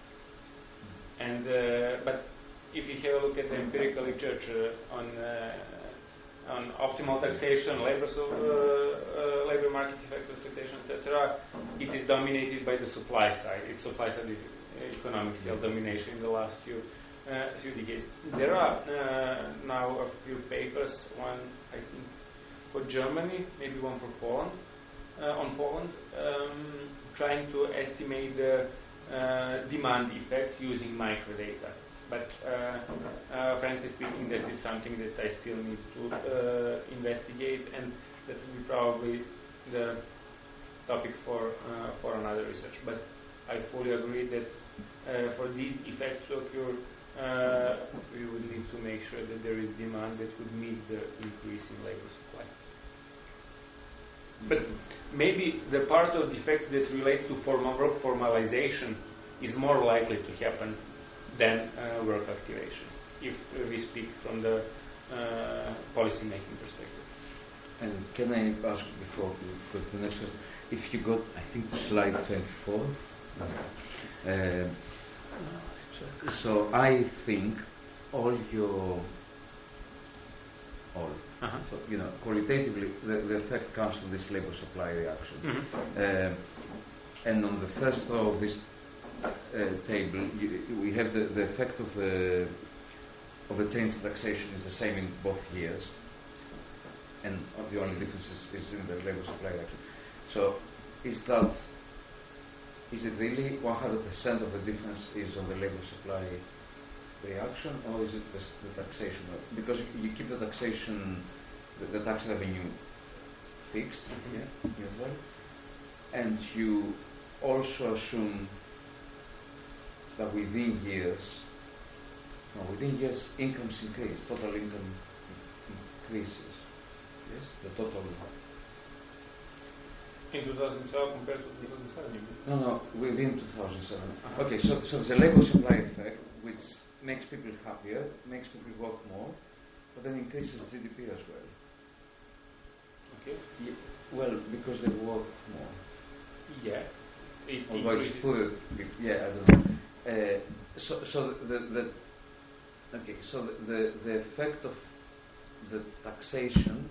[SPEAKER 2] And uh, but if you have a look at the empirical literature on uh, on optimal taxation, labor, so, uh, uh, labor market effects of taxation, et cetera, it is dominated by the supply side. It's supply side economic self domination in the last few uh, few decades. There are uh, now a few papers, one I think for Germany, maybe one for Poland, uh, on Poland, um, trying to estimate the uh, demand effect using microdata. But uh, uh, frankly speaking, that is something that I still need to uh, investigate, and that will be probably the topic for uh, for another research. But I fully agree that uh, for these effects to occur, uh, we would need to make sure that there is demand that would meet the increase in labor supply. But maybe the part of the effect that relates to formal work formalization is more likely to happen than uh, work activation, if uh, we speak from the uh, policy making perspective.
[SPEAKER 1] And can I ask before we go to the next question, if you got, I think, to slide twenty-four. Uh, so I think all your, all,
[SPEAKER 2] Uh-huh.
[SPEAKER 1] so, you know, qualitatively, the, the effect comes from this labor supply reaction.
[SPEAKER 2] Mm-hmm.
[SPEAKER 1] Um, and on the first row of this uh, table, you, we have the, the effect of the of the change in taxation is the same in both years, and the only difference is, is in the labor supply reaction. So, is that is it really one hundred percent of the difference is on the labor supply reaction, or is it the, the taxation? Because you keep the taxation, the, the tax revenue fixed,
[SPEAKER 2] Mm-hmm.
[SPEAKER 1] yeah, as well, and you also assume that within years No, within years, incomes increase, total income increases. Yes, the total.
[SPEAKER 2] In two thousand twelve compared to two thousand seven, you mean?
[SPEAKER 1] No, no, within two thousand seven.
[SPEAKER 2] Uh-huh.
[SPEAKER 1] Okay, so, so there's a labor supply effect, which makes people happier, makes people work more, but then increases G D P as well.
[SPEAKER 2] Okay.
[SPEAKER 1] Yeah, well, because they work more.
[SPEAKER 2] Yeah. It
[SPEAKER 1] Although it's
[SPEAKER 2] increases.
[SPEAKER 1] put it, yeah, I don't know. Uh, so, so the, the okay, so the, the the effect of the taxation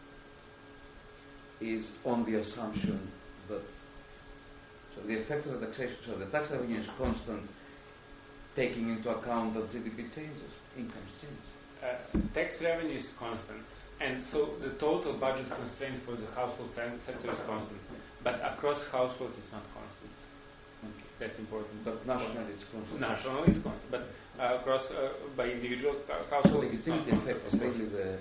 [SPEAKER 1] is on the assumption that so the effect of the taxation, so the tax revenue is constant, taking into account that G D P changes, incomes change.
[SPEAKER 2] Uh, tax revenue is constant, and so the total budget constraint for the household sector is constant, but across households it's not constant.
[SPEAKER 1] Okay.
[SPEAKER 2] That's important.
[SPEAKER 1] But nationally it's constant.
[SPEAKER 2] Nationally it's constant, but uh, across uh, by individual ca-
[SPEAKER 1] So
[SPEAKER 2] households
[SPEAKER 1] the
[SPEAKER 2] it's not
[SPEAKER 1] utility
[SPEAKER 2] constant.
[SPEAKER 1] effect is really the.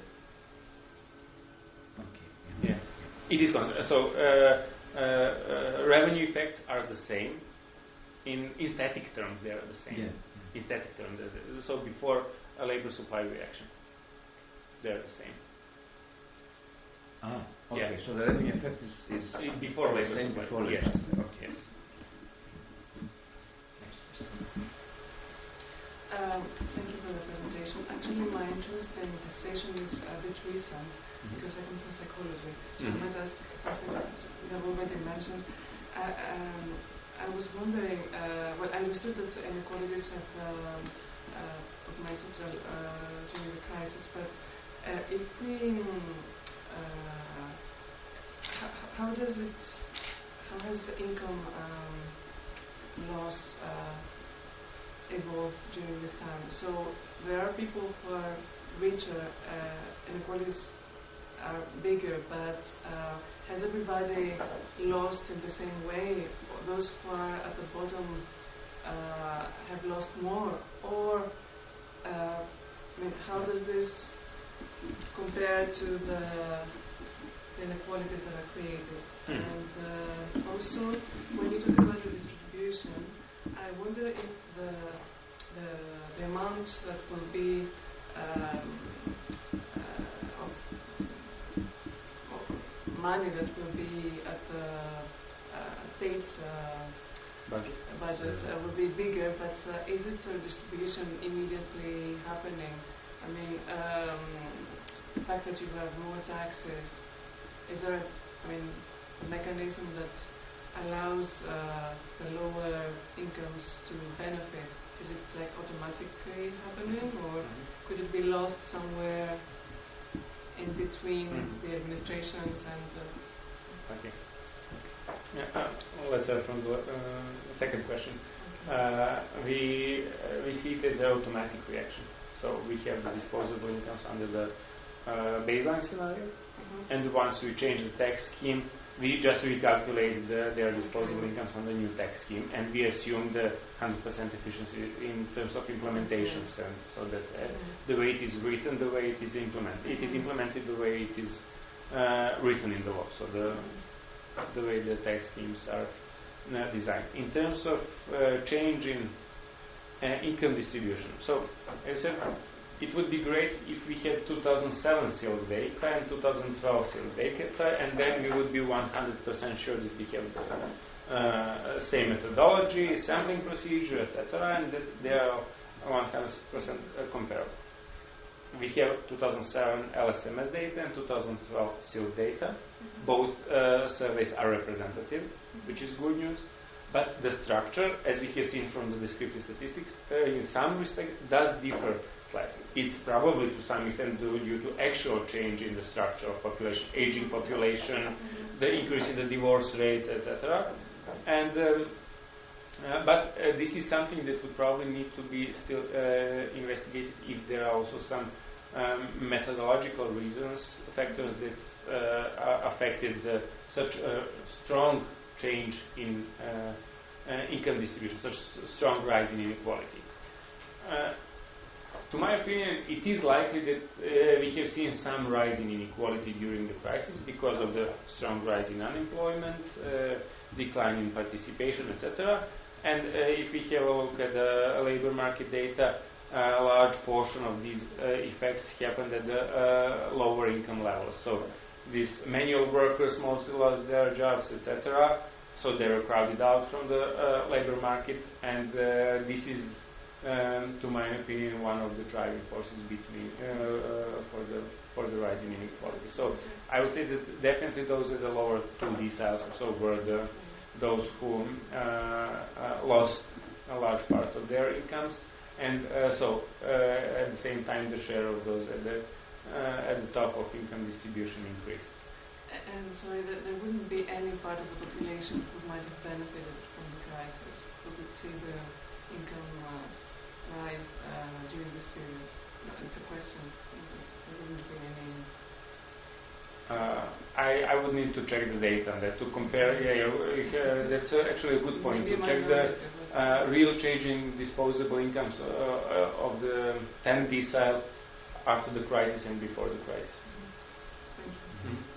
[SPEAKER 1] Okay.
[SPEAKER 2] Yeah, it is constant. So uh, uh, uh, revenue effects are the same. In, in static terms, they are the same.
[SPEAKER 1] Yeah.
[SPEAKER 2] In static terms, so before a labor supply reaction, they are the same.
[SPEAKER 1] Ah, okay.
[SPEAKER 2] Yeah.
[SPEAKER 1] So the revenue effect is, is
[SPEAKER 2] Uh, before
[SPEAKER 1] the
[SPEAKER 2] labor
[SPEAKER 1] same
[SPEAKER 2] supply.
[SPEAKER 1] before labor
[SPEAKER 2] Yes.
[SPEAKER 1] supply. Okay.
[SPEAKER 2] Yes.
[SPEAKER 4] Um, thank you for the presentation. Actually, my interest in taxation is a bit recent
[SPEAKER 2] Mm-hmm.
[SPEAKER 4] because I come from psychology. So
[SPEAKER 2] Mhm.
[SPEAKER 4] I might ask something that you have already mentioned. Uh, um, I was wondering, uh, well, I understood that inequalities have um, uh, augmented uh, during the crisis, but uh, if we, uh, how, how does it, how has income um, loss uh, evolved during this time? So there are people who are richer, uh, inequalities are bigger, but uh, has everybody lost in the same way? Or those who are at the bottom uh, have lost more? Or, uh, I mean, how does this compare to the inequalities that are created?
[SPEAKER 2] Hmm.
[SPEAKER 4] And uh, also, when you talk about the distribution, I wonder if the the, the amount that will be um, uh, of, of money that will be at the uh, state's uh,
[SPEAKER 2] Budget.
[SPEAKER 4] budget uh, will be bigger, but uh, is it a distribution immediately happening? I mean, um, the fact that you have more taxes, is there, a, I mean, a mechanism that allows uh, the lower incomes to benefit? Is it like automatically happening, or could it be lost somewhere in between
[SPEAKER 2] Mhm.
[SPEAKER 4] the administrations and? Uh,
[SPEAKER 2] Okay. Yeah, uh, well, let's start from the uh, second question.
[SPEAKER 4] okay.
[SPEAKER 2] Uh, we uh, we see it as an automatic reaction. So we have the disposable incomes under the uh, baseline scenario,
[SPEAKER 4] Mhm.
[SPEAKER 2] and once we change the tax scheme, we just recalculate the, their disposable incomes on the new tax scheme, and we assume the one hundred percent efficiency in terms of implementations, and so that uh, the way it is written, the way it is implemented, it is implemented the way it is uh, written in the law. So the the way the tax schemes are uh, designed. In terms of uh, change in uh, income distribution, so as I said, it would be great if we had two thousand seven sealed data and two thousand twelve sealed data, and then we would be one hundred percent sure that we have the uh, same methodology, sampling procedure, et cetera, and that they are one hundred percent comparable. We have two thousand seven L S M S data and two thousand twelve sealed data. Mm-hmm. Both uh, surveys are representative, mm-hmm. which is good news. But the structure, as we have seen from the descriptive statistics, uh, in some respect does differ slightly. It's probably to some extent due, due to actual change in the structure of population, aging population, mm-hmm. the increase in the divorce rates, et cetera. And um, uh, but uh, this is something that would probably need to be still uh, investigated if there are also some um, methodological reasons, factors that uh, affected uh, such a strong change in uh, uh, income distribution, such strong rise in inequality. Uh, to my opinion, it is likely that uh, we have seen some rise in inequality during the crisis because of the strong rise in unemployment, uh, decline in participation, et cetera. And uh, if we have a look at the uh, labor market data, a large portion of these uh, effects happened at the uh, lower income levels. So these manual workers mostly lost their jobs, et cetera. So they were crowded out from the uh, labor market, and uh, this is, um, to my opinion, one of the driving forces between uh, uh, for the for the rise in inequality. So I would say that definitely those at the lower two deciles also were the those who uh, uh, lost a large part of their incomes, and uh, so uh, at the same time the share of those at the uh, at the top of income distribution increased.
[SPEAKER 4] And sorry, that there wouldn't be any part of the population who might have benefited from the crisis, who could see the income uh, rise uh, during this period. No, it's a question. There wouldn't be any.
[SPEAKER 2] Uh, I, I would need to check the data on that to compare. Yeah, yeah uh, that's uh, actually a good point.
[SPEAKER 4] Maybe
[SPEAKER 2] to check the uh, real change in disposable incomes uh, uh, of the tenth decile after the crisis and before the crisis.
[SPEAKER 4] Thank you.
[SPEAKER 2] Mm-hmm.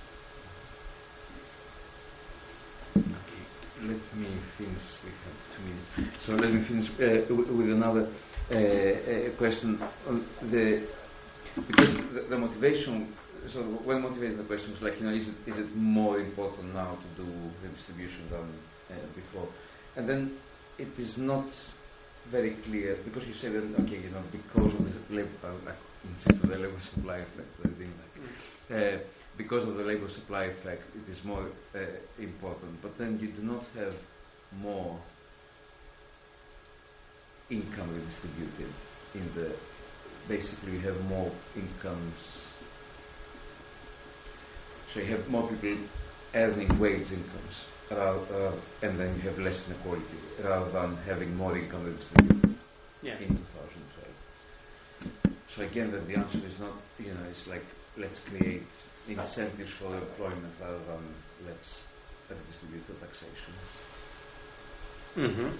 [SPEAKER 1] Let me finish. We have two minutes. So let me finish uh, w- with another uh, uh, question on the because the, the motivation. So well motivated the question was like, you know, is it is it more important now to do redistribution than uh, before? And then it is not very clear because you say that okay, you know, because of the labor, uh, like insist on the labor supply effect, I think like. Uh, because of the labor supply effect, it is more uh, important. But then you do not have more income redistributed in the. Basically, you have more incomes. So you have more people earning wage incomes, rather, uh, and then you have less inequality, rather than having more income redistributed
[SPEAKER 2] yeah.
[SPEAKER 1] in two thousand twelve. So again, that the answer is not, you know, it's like let's create incentives for employment rather than let's redistribute the taxation.
[SPEAKER 2] Mm-hmm.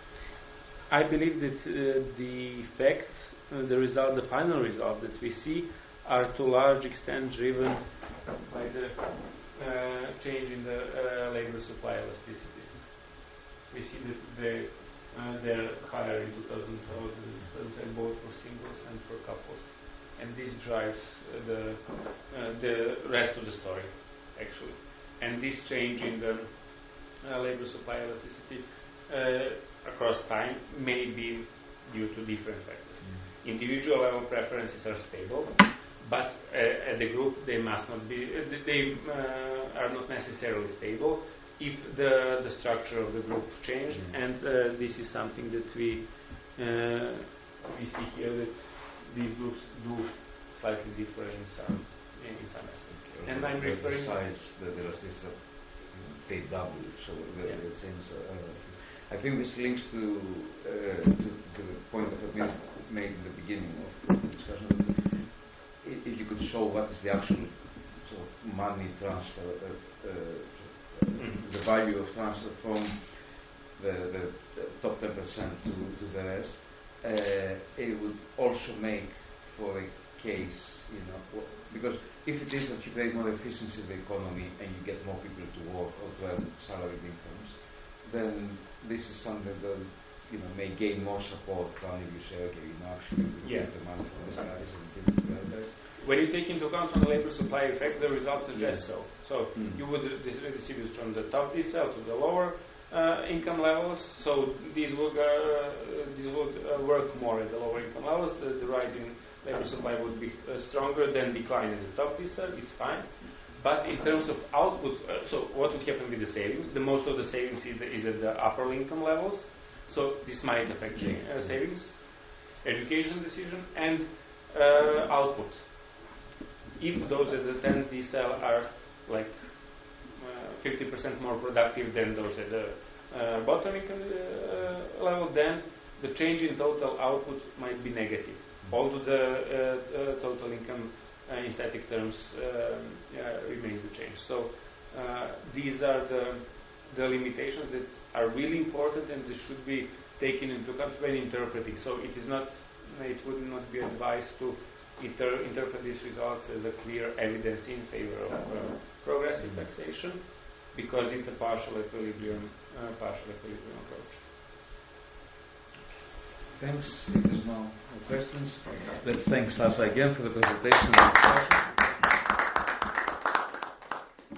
[SPEAKER 2] I believe that uh, the effects, uh, the result, the final results that we see are to a large extent driven by the uh, change in the uh, labor supply elasticities. We see that they, uh, they're higher in two thousand twelve than both for singles and for couples. And this drives uh, the uh, the rest of the story, actually. And this change in the uh, labor supply elasticity uh, across time may be due to different factors. Mm. Individual level preferences are stable, but uh, at the group they must not be. Uh, they uh, are not necessarily stable if the the structure of the group changed. Mm. And uh, this is something that we uh, we see here that these groups do slightly differ in some in, in some aspects.
[SPEAKER 1] Also
[SPEAKER 2] and I'm referring
[SPEAKER 1] besides the elasticities of they double, so the,
[SPEAKER 2] yeah.
[SPEAKER 1] the things. Uh, I think this links to, uh, to to the point that has been made in the beginning of the discussion. If you could show what is the actual sort of money transfer, uh, uh, mm-hmm. the value of transfer from the, the, the top ten percent to, to the rest. Uh, it would also make for a case, you know, because if it is that you create more efficiency in the economy and you get more people to work or to earn salaried incomes, then this is something that, you know, may gain more support than if you say, okay, you know, actually we
[SPEAKER 2] yeah.
[SPEAKER 1] get the money from these guys and give it to the others.
[SPEAKER 2] When you take into account on the labor supply effects, the results suggest
[SPEAKER 1] yes.
[SPEAKER 2] so. So
[SPEAKER 1] mm.
[SPEAKER 2] you would redistribute from the top decile to the lower Uh, income levels, so these would uh, these would uh, work more at the lower income levels. The, the rise in labor supply would be uh, stronger than decline in the top decile. It's fine, but in terms of output, uh, so what would happen with the savings? The most of the savings is, the, is at the upper income levels, so this might affect uh, savings, education decision, and uh, output. If those at the tenth decile are like fifty percent more productive than those at the uh, bottom income uh, level, then the change in total output might be negative, although the uh, uh, total income uh, in static terms uh, uh, remains the change. So uh, these are the, the limitations that are really important and they should be taken into account when interpreting. So it is not, it would not be advised to inter- interpret these results as a clear evidence in favor of uh, progressive taxation, because it's a partial equilibrium, uh, partial equilibrium approach.
[SPEAKER 1] Thanks. If there's no questions, let's thank Sasa again for the presentation.